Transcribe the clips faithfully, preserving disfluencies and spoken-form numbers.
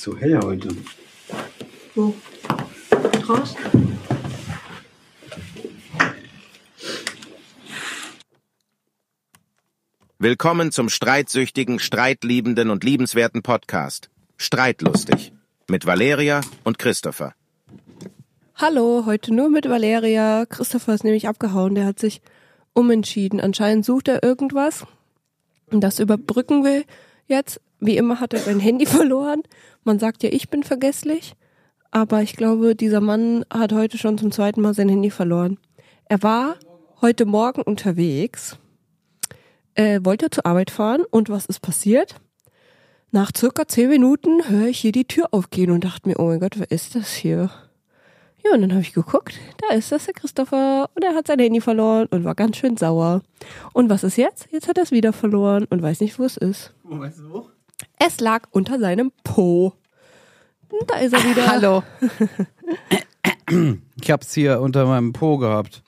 Ist so hell heute. Wo? Draußen? Willkommen zum streitsüchtigen, streitliebenden und liebenswerten Podcast Streitlustig mit Valeria und Christopher. Hallo, heute nur mit Valeria. Christopher ist nämlich abgehauen, der hat sich umentschieden. Anscheinend sucht er irgendwas und das überbrücken wir jetzt. Wie immer hat er sein Handy verloren. Man sagt ja, ich bin vergesslich, aber ich glaube, dieser Mann hat heute schon zum zweiten Mal sein Handy verloren. Er war heute Morgen unterwegs, äh, wollte zur Arbeit fahren und was ist passiert? Nach circa zehn Minuten höre ich hier die Tür aufgehen und dachte mir, oh mein Gott, wer ist das hier? Ja, und dann habe ich geguckt, da ist das der Christopher und er hat sein Handy verloren und war ganz schön sauer. Und was ist jetzt? Jetzt hat er es wieder verloren und weiß nicht, wo es ist. Wo weißt du wo? Es lag unter seinem Po. Und da ist er wieder. Hallo. Ich hab's hier unter meinem Po gehabt.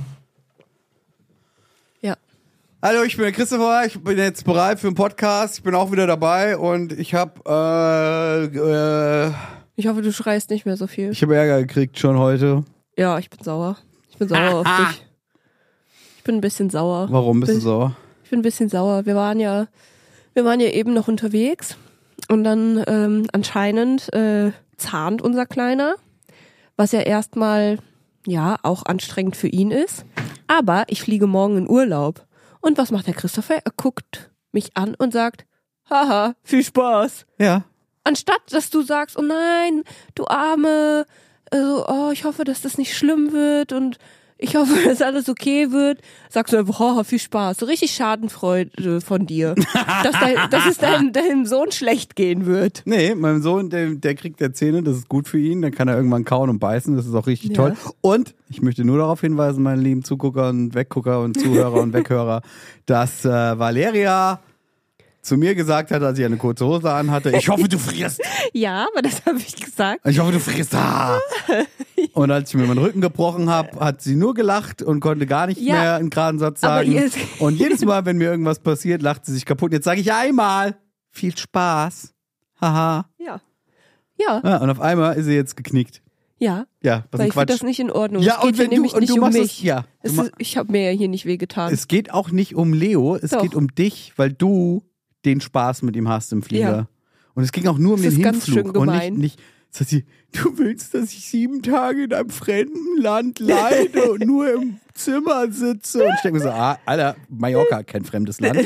Ja. Hallo, ich bin der Christopher, ich bin jetzt bereit für einen Podcast, ich bin auch wieder dabei und ich hab, äh, äh, Ich hoffe, du schreist nicht mehr so viel. ich habe Ärger gekriegt schon heute. Ja, ich bin sauer. Ich bin sauer auf dich. Ich bin ein bisschen sauer. Warum bist du sauer? Ich bin ein bisschen sauer. Wir waren ja, wir waren ja eben noch unterwegs und dann ähm, anscheinend äh, zahnt unser Kleiner, was ja erstmal ja auch anstrengend für ihn ist. Aber ich fliege morgen in Urlaub. Und was macht der Christopher? Er guckt mich an und sagt, haha, viel Spaß. Ja. Anstatt, dass du sagst, oh nein, du Arme, also, oh, ich hoffe, dass das nicht schlimm wird und ich hoffe, dass alles okay wird, sagst du einfach, oh, viel Spaß. So richtig Schadenfreude von dir. dass, dein, dass es deinem, deinem Sohn schlecht gehen wird. Nee, meinem Sohn, der, der kriegt ja Zähne, das ist gut für ihn, dann kann er irgendwann kauen und beißen, das ist auch richtig Ja. toll. Und ich möchte nur darauf hinweisen, meine lieben Zugucker und Weggucker und Zuhörer und Weghörer, dass äh, Valeria zu mir gesagt hat, als ich eine kurze Hose anhatte, ich hoffe, du frierst. Ja, aber das habe ich gesagt. Ich hoffe, du frierst. Ah. Und als ich mir meinen Rücken gebrochen habe, hat sie nur gelacht und konnte gar nicht Ja, mehr einen geraden Satz aber sagen. ihr- Und jedes Mal, wenn mir irgendwas passiert, lacht sie sich kaputt. Jetzt sage ich einmal, viel Spaß. Haha. Ja. Ja, Ja, und auf einmal ist sie jetzt geknickt. ja. Ja, was Weil ein ich finde Quatsch. das nicht in Ordnung. Ja, es geht und hier wenn du- nämlich und nicht du um machst es- mich. ja, es du ist, ich habe mir ja hier nicht wehgetan. Es geht auch nicht um Leo, es Doch. geht um dich, weil du den Spaß mit ihm hast im Flieger. Ja. Und es ging auch nur um Das den ist ganz Hinflug schön und gemein. nicht, nicht sagt sie, du willst, dass ich sieben Tage in einem fremden Land leide und nur im Zimmer sitze. Und ich denke mir so, ah, Alter, Mallorca, kein fremdes Land.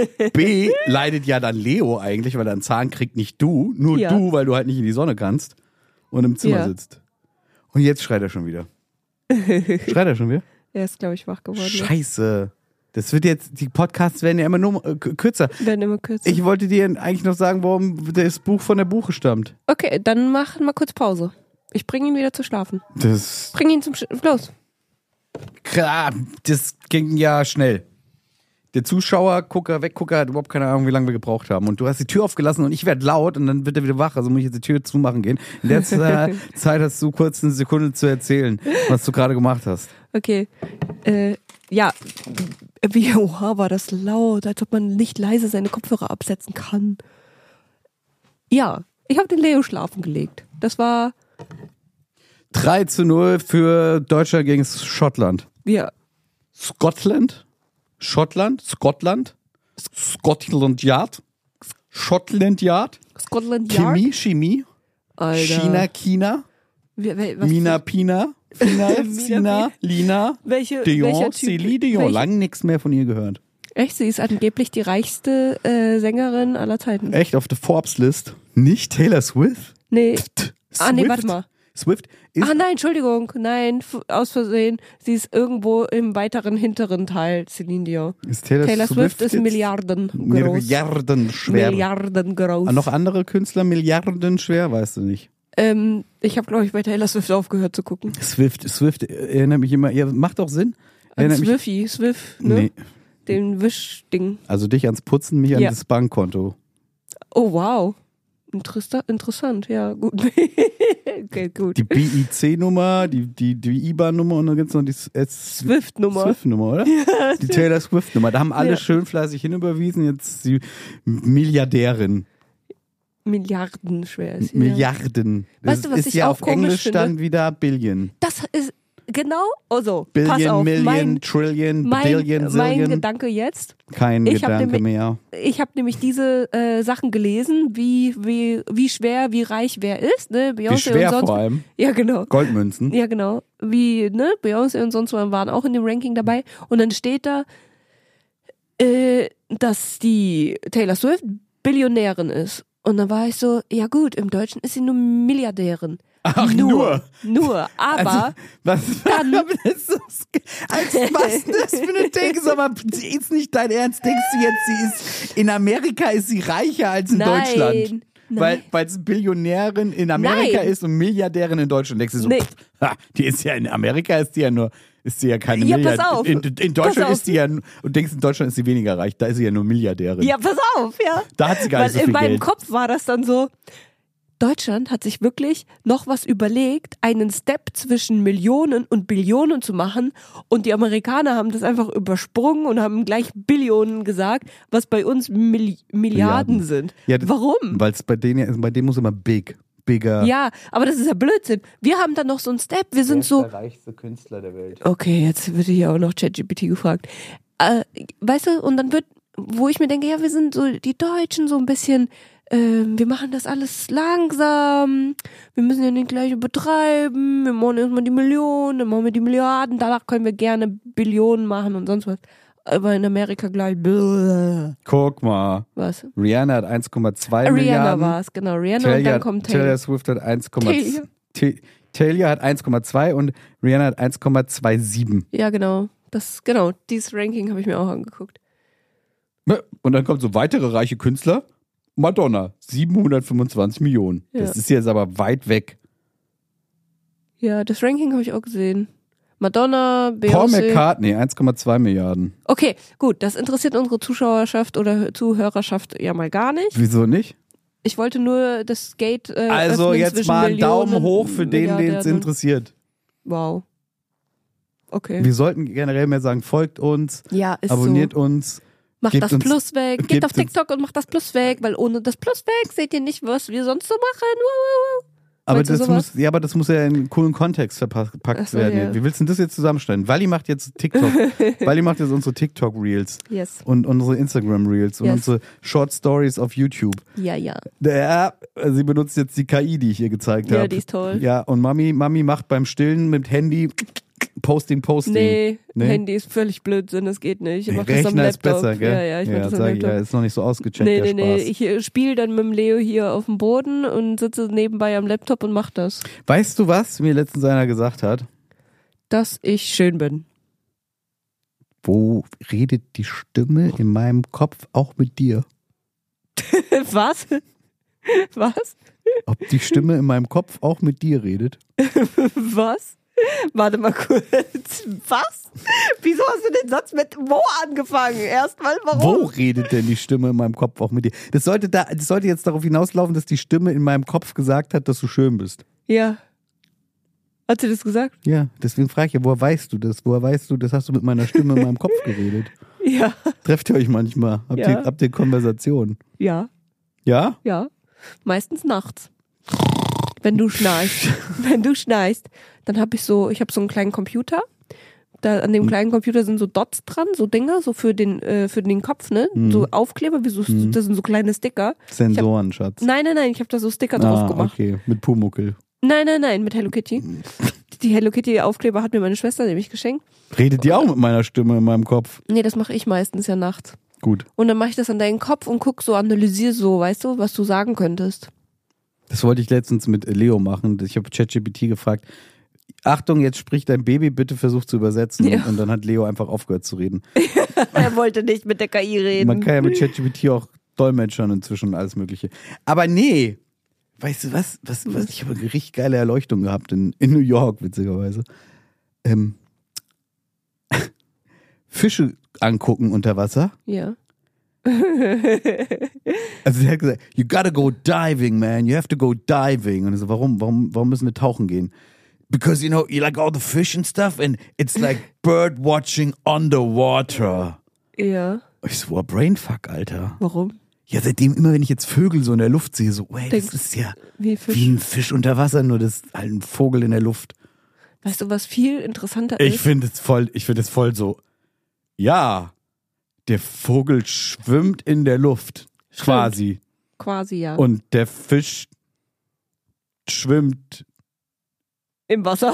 B, leidet ja dann Leo eigentlich, weil er einen Zahn kriegt, nicht du. Nur Ja. du, weil du halt nicht in die Sonne kannst und im Zimmer Ja. sitzt. Und jetzt schreit er schon wieder. Schreit er schon wieder? Er ist, glaube ich, wach geworden. ne? Scheiße. Das wird jetzt, die Podcasts werden ja immer nur äh, k- kürzer. Werden immer kürzer. Ich wollte dir eigentlich noch sagen, warum das Buch von der Buche stammt. Okay, dann mach mal kurz Pause. Ich bringe ihn wieder zu schlafen. Das, Bring ihn zum Sch Los. klar, das ging ja schnell. Der Zuschauer, Gucker, Weggucker hat überhaupt keine Ahnung, wie lange wir gebraucht haben. Und du hast die Tür aufgelassen und ich werde laut und dann wird er wieder wach. Also muss ich jetzt die Tür zumachen gehen. In der Ze- Zeit hast du kurz eine Sekunde zu erzählen, was du gerade gemacht hast. Okay. Äh, ja. Wie, oha, war das laut, als ob man nicht leise seine Kopfhörer absetzen kann. Ja, ich habe den Leo schlafen gelegt. Das war, drei zu null für Deutschland gegen Schottland. ja, Scotland? Schottland? Scotland? Scotland Yard? Schottland Yard? Scotland Yard. Chemie? Chemie? Alter. China? China? Wer, wer, was Mina Pina? Fina? Mina, Sina? Lina? Welche, Dion? welcher Typ? Celine Dion? Welche- Lang nichts mehr von ihr gehört. Echt, sie ist angeblich die reichste äh, Sängerin aller Zeiten. Echt auf der Forbes-List? Nicht Taylor Swift? Nee. Swift? Ah, nee, warte mal. Swift ist Ah nein, Entschuldigung, nein, f- aus Versehen. Sie ist irgendwo im weiteren hinteren Teil, Celine Dion. Ist Taylor, Taylor Swift ist jetzt Milliarden groß. Milliarden schwer. Milliarden groß. Ah, noch andere Künstler Milliarden schwer, weißt du nicht. Ähm, ich habe, glaube ich, bei Taylor Swift aufgehört zu gucken. Swift, Swift erinnert mich immer, ja, macht auch Sinn. An Erinnert mich, Swifty, Swift, ne? nee, Den Wischding. also dich ans Putzen, mich an Ja. das Bankkonto. Oh, wow. Interessa interessant, ja, gut. Okay, gut. Die B I C-Nummer, die, die, die I B A N-Nummer und dann gibt es noch die S- Swift-Nummer. Swift-Nummer, oder? Die Taylor Swift-Nummer. Da haben alle Ja. schön fleißig hinüberwiesen, jetzt die Milliardärin. Milliarden schwer ist. Ja. Milliarden. Das Weißt du, was ist ich ja auch auf komisch Englisch finde? dann wieder Billion. Das ist genau, also, Billion, pass auf, Million, mein, Trillion, mein, Billion, mein Zillion. Gedanke jetzt. Kein Ich hab Gedanke nämlich- mehr. Ich habe nämlich diese äh, Sachen gelesen, wie, wie, wie schwer, wie reich wer ist, ne? Beyoncé Wie schwer und sonst. vor allem. Ja, genau. Goldmünzen. Ja, genau. Wie, ne, Beyoncé und sonst was waren auch in dem Ranking dabei. Und dann steht da, äh, dass die Taylor Swift Billionärin ist. Und dann war ich so, ja gut, im Deutschen ist sie nur Milliardärin. Ach, nur. Nur, aber Also, was, dann- aber das ist so, als was ist das für eine Ding? Sag mal, ist nicht dein Ernst? Denkst du jetzt, sie ist, in Amerika ist sie reicher als in Nein, Deutschland? nein. Weil, weil sie Billionärin in Amerika Nein. ist und Milliardärin in Deutschland. Denkst du so, Nee. pff, ha, die ist ja in Amerika, ist die ja nur, ist sie ja keine Ja, pass Milliardärin. auf. In, in Pass Deutschland auf. ist sie ja, und denkst, in Deutschland ist sie weniger reich, da ist sie ja nur Milliardärin. ja, pass auf, ja. Da hat sie gar Weil nicht so in viel meinem Geld. Kopf war das dann so, Deutschland hat sich wirklich noch was überlegt, einen Step zwischen Millionen und Billionen zu machen, und die Amerikaner haben das einfach übersprungen und haben gleich Billionen gesagt, was bei uns Milli- Milliarden sind. Ja, das- Warum? Weil es bei denen, ja- bei denen muss immer big, bigger. Ja, aber das ist ja Blödsinn. Wir haben dann noch so einen Step, wir sind so, der reichste Künstler der Welt. okay, jetzt wird hier auch noch ChatGPT gefragt. Äh, weißt du, und dann wird, wo ich mir denke, ja, wir sind so die Deutschen so ein bisschen, ähm, wir machen das alles langsam, wir müssen ja nicht gleich übertreiben, wir machen erstmal die Millionen, dann machen wir die Milliarden, danach können wir gerne Billionen machen und sonst was. Aber in Amerika gleich, bläh. Guck mal. Was? Rihanna hat eins Komma zwei Rihanna Milliarden. war es, genau, Rihanna, und Taylor, dann kommt Taylor. Taylor Swift hat eins Komma zwei. Taylor. Ta- Taylor hat eins Komma zwei und Rihanna hat eins Komma siebenundzwanzig. Ja, genau, das, genau, dieses Ranking habe ich mir auch angeguckt. Und dann kommt so weitere reiche Künstler. Madonna, siebenhundertfünfundzwanzig Millionen. Ja. Das ist jetzt aber weit weg. Ja, das Ranking habe ich auch gesehen. Madonna, Paul Beyoncé. McCartney, eins Komma zwei Milliarden. Okay, gut, das interessiert unsere Zuschauerschaft oder Zuhörerschaft ja mal gar nicht. Wieso nicht? Ich wollte nur das Gate äh, Also öffnen jetzt zwischen mal einen Millionen Daumen hoch für den, den es Milliardären. interessiert. Wow. Okay. Wir sollten generell mehr sagen, folgt uns, Ja, ist abonniert so. uns. Macht gebt das uns- Plus weg. Geht gebt auf TikTok und macht das Plus weg, weil ohne das Plus weg seht ihr nicht, was wir sonst so machen. Wow. Aber Meinst du das sowas? muss, ja, aber das muss ja in einen coolen Kontext verpackt Ach so, werden. ja. Wie willst du denn das jetzt zusammenstellen? Wally macht jetzt TikTok. Wally macht jetzt unsere TikTok-Reels Yes. und unsere Instagram-Reels und Yes. unsere Short Stories auf YouTube. Ja, ja. Ja, sie benutzt jetzt die K I, die ich ihr gezeigt habe. Ja, die ist toll. Ja, und Mami, Mami macht beim Stillen mit Handy Posting, Posting. Nee, Nee? Handy ist völlig Blödsinn, das geht nicht. Ich mach das Rechner am ist Laptop. besser, gell? Ja, ja, ich mach das am sag ich, Laptop. ja, ist noch nicht so ausgecheckt, Nee, der nee, nee. Spaß. Ich äh, spiele dann mit dem Leo hier auf dem Boden und sitze nebenbei am Laptop und mach das. Weißt du, was mir letztens einer gesagt hat? Dass ich schön bin. Wo redet die Stimme in meinem Kopf auch mit dir? Was? Was? Ob die Stimme in meinem Kopf auch mit dir redet? Was? Warte mal kurz. Was? Wieso hast du den Satz mit wo angefangen? Erstmal, warum? Wo redet denn die Stimme in meinem Kopf auch mit dir? Das sollte, da, das sollte jetzt darauf hinauslaufen, dass die Stimme in meinem Kopf gesagt hat, dass du schön bist. Ja. Hat sie das gesagt? Ja, deswegen frage ich ja, woher weißt du das? Woher weißt du, das hast du mit meiner Stimme in meinem Kopf geredet? Ja. Trefft ihr euch manchmal? Habt, Ja. ihr, habt ihr Konversationen? Ja. Ja? Ja. Meistens nachts. Wenn du schnarchst. Wenn du schnarchst, dann habe ich so, ich habe so einen kleinen Computer. Da an dem kleinen Computer sind so Dots dran, so Dinger, so für den, äh, für den Kopf, ne? Mhm. So Aufkleber, wie so, das sind so kleine Sticker. Sensoren, Schatz. Nein, nein, nein, ich habe da so Sticker drauf Ah, gemacht. okay, mit Pumuckel. Nein, nein, nein, mit Hello Kitty. Die Hello Kitty Aufkleber hat mir meine Schwester nämlich geschenkt. Redet die auch mit meiner Stimme in meinem Kopf? Nee, das mache ich meistens ja nachts. Gut. Und dann mache ich das an deinen Kopf und guck so, analysiere so, weißt du, was du sagen könntest. Das wollte ich letztens mit Leo machen. Ich habe ChatGPT gefragt, Achtung, jetzt spricht dein Baby, bitte versuch zu übersetzen. Ja. Und dann hat Leo einfach aufgehört zu reden. Er wollte nicht mit der K I reden. Man kann ja mit ChatGPT auch dolmetschern inzwischen und alles mögliche. Aber nee, weißt du was? was, was ich habe eine richtig geile Erleuchtung gehabt in, in New York, witzigerweise. Ähm, Fische angucken unter Wasser. Ja. Also der hat gesagt, you gotta go diving, man. You have to go diving. Und ich so, warum, warum, warum müssen wir tauchen gehen? Because, you know, you like all the fish and stuff and it's like bird watching underwater. Ja. Ich so, wow, Brainfuck, Alter. Warum? Ja, seitdem immer, wenn ich jetzt Vögel so in der Luft sehe, so, ey, Denkst, das ist ja wie, Fisch. wie ein Fisch unter Wasser, nur das ist halt ein Vogel in der Luft. Weißt du, was viel interessanter Ich ist? finde es voll, ich finde es voll so, ja, der Vogel schwimmt in der Luft, Stimmt. quasi. Quasi, ja. Und der Fisch schwimmt. Im Wasser.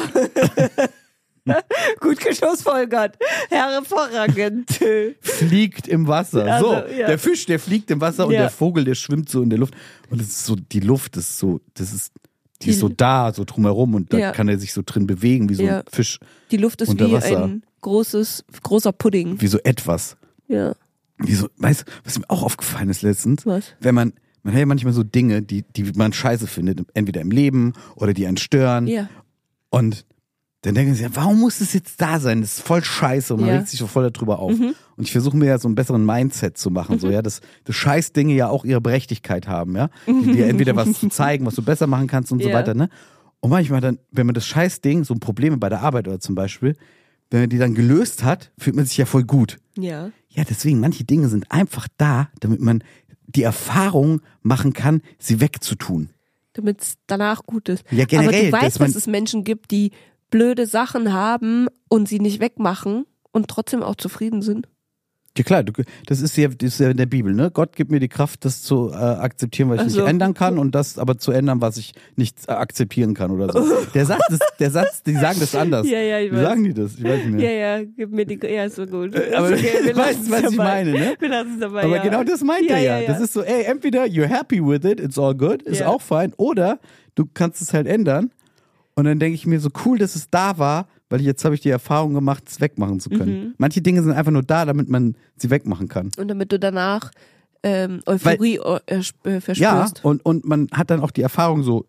Gut geschlussfolgert. Hervorragend. Fliegt im Wasser. Also, so, ja. der Fisch, der fliegt im Wasser und Ja. der Vogel, der schwimmt so in der Luft. Und es ist so, die Luft ist so, das ist, die, Die- ist so da, so drumherum und da Ja. kann er sich so drin bewegen, wie so Ja. ein Fisch, Die Luft ist Unter wie Wasser. ein großes, großer Pudding. wie so etwas. Ja. Wie so, weißt du, was mir auch aufgefallen ist letztens? Was? Wenn man, man hat ja manchmal so Dinge, die, die man scheiße findet, entweder im Leben oder die einen stören. Ja. Und dann denken sie, ja, warum muss es jetzt da sein? Das ist voll scheiße und man Ja. regt sich so voll darüber auf. Mhm. Und ich versuche mir ja so einen besseren Mindset zu machen, so, ja, dass, dass Scheißdinge ja auch ihre Berechtigkeit haben, ja. Die dir entweder was zu zeigen, was du besser machen kannst und so Ja. weiter, ne? Und manchmal dann, wenn man das Scheißding, so ein Probleme bei der Arbeit oder zum Beispiel, wenn man die dann gelöst hat, fühlt man sich ja voll gut. Ja. Ja, deswegen, manche Dinge sind einfach da, damit man die Erfahrung machen kann, sie wegzutun. Damit es danach gut ist. Ja, generell, Aber du dass weißt, man- dass es Menschen gibt, die blöde Sachen haben und sie nicht wegmachen und trotzdem auch zufrieden sind. Ja klar, du, das ist ja, das ist ja in der Bibel, ne? Gott gibt mir die Kraft, das zu äh, akzeptieren, was ich Ach so. nicht ändern kann und das aber zu ändern, was ich nicht äh, akzeptieren kann oder so. Der Satz, ist, der Satz, die sagen das anders. Ja, ja, ich Wie weiß. sagen die das? Ich weiß nicht Ja, mehr. ja, gib mir die, ja, ist so gut. Äh, aber Ist okay, wir du weißt, lassen's was ich dabei. meine, ne? Wir lassen es dabei, Aber ja. genau das meint ja, er ja. ja. Das ist so, ey, entweder you're happy with it, it's all good, ist Ja. auch fein, oder du kannst es halt ändern. Und dann denke ich mir so, cool, dass es da war, weil jetzt habe ich die Erfahrung gemacht, es wegmachen zu können. Mhm. Manche Dinge sind einfach nur da, damit man sie wegmachen kann. Und damit du danach ähm, Euphorie äh, äh, verspürst. Ja, und, und man hat dann auch die Erfahrung so,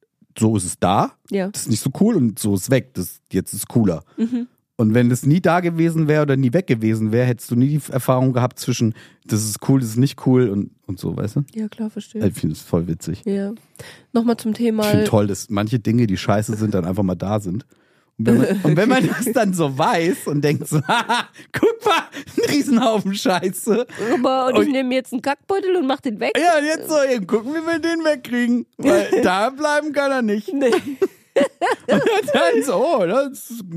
so ist es da, Ja. das ist nicht so cool und so ist es weg, das, jetzt ist es cooler. Mhm. Und wenn das nie da gewesen wäre oder nie weg gewesen wäre, hättest du nie die Erfahrung gehabt zwischen, das ist cool, das ist nicht cool und, und so, weißt du? Ja, klar, verstehe. Ich finde es voll witzig. Ja. Nochmal zum Thema. Ich finde toll, dass manche Dinge, die scheiße sind, dann einfach mal da sind. Und wenn, man, und wenn man das dann so weiß und denkt so, haha, guck mal, ein Riesenhaufen Scheiße. Aber, und ich Und- nehme jetzt einen Kackbeutel und mach den weg. Ja, und jetzt so eben gucken, wie wir den wegkriegen. Weil da bleiben kann er nicht. Nee. Und dann so, oh, das ist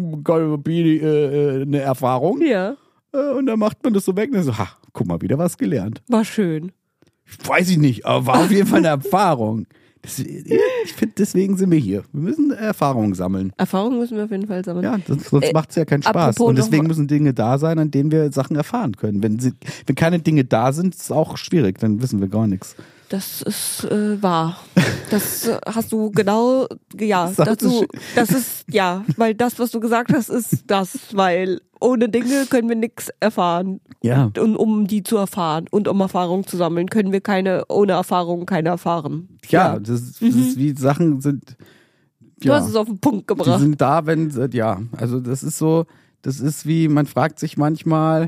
äh, eine Erfahrung. Ja, Äh, Und dann macht man das so weg und dann so, ha, guck mal, wieder was gelernt. war schön. Weiß ich nicht, aber war auf jeden Fall eine Erfahrung. Das, ich finde, deswegen sind wir hier. Wir müssen Erfahrungen sammeln. Erfahrung müssen wir auf jeden Fall sammeln. Ja, das, sonst Äh, macht es ja keinen Spaß. apropos Und deswegen noch mal- müssen Dinge da sein, an denen wir Sachen erfahren können. Wenn, sie, wenn keine Dinge da sind, ist es auch schwierig, dann wissen wir gar nichts. Das ist äh, wahr. Das äh, hast du genau, ja, Das hast dazu, du das ist, ja, weil das, was du gesagt hast, ist das, weil ohne Dinge können wir nichts erfahren. Ja. Und um die zu erfahren und um Erfahrung zu sammeln, können wir keine, ohne Erfahrung keine erfahren. Ja, das, ist- das ist wie Sachen sind. Du Ja, hast es auf den Punkt die gebracht. sind da, wenn, sie- ja, also das ist so, das ist wie, man fragt sich manchmal,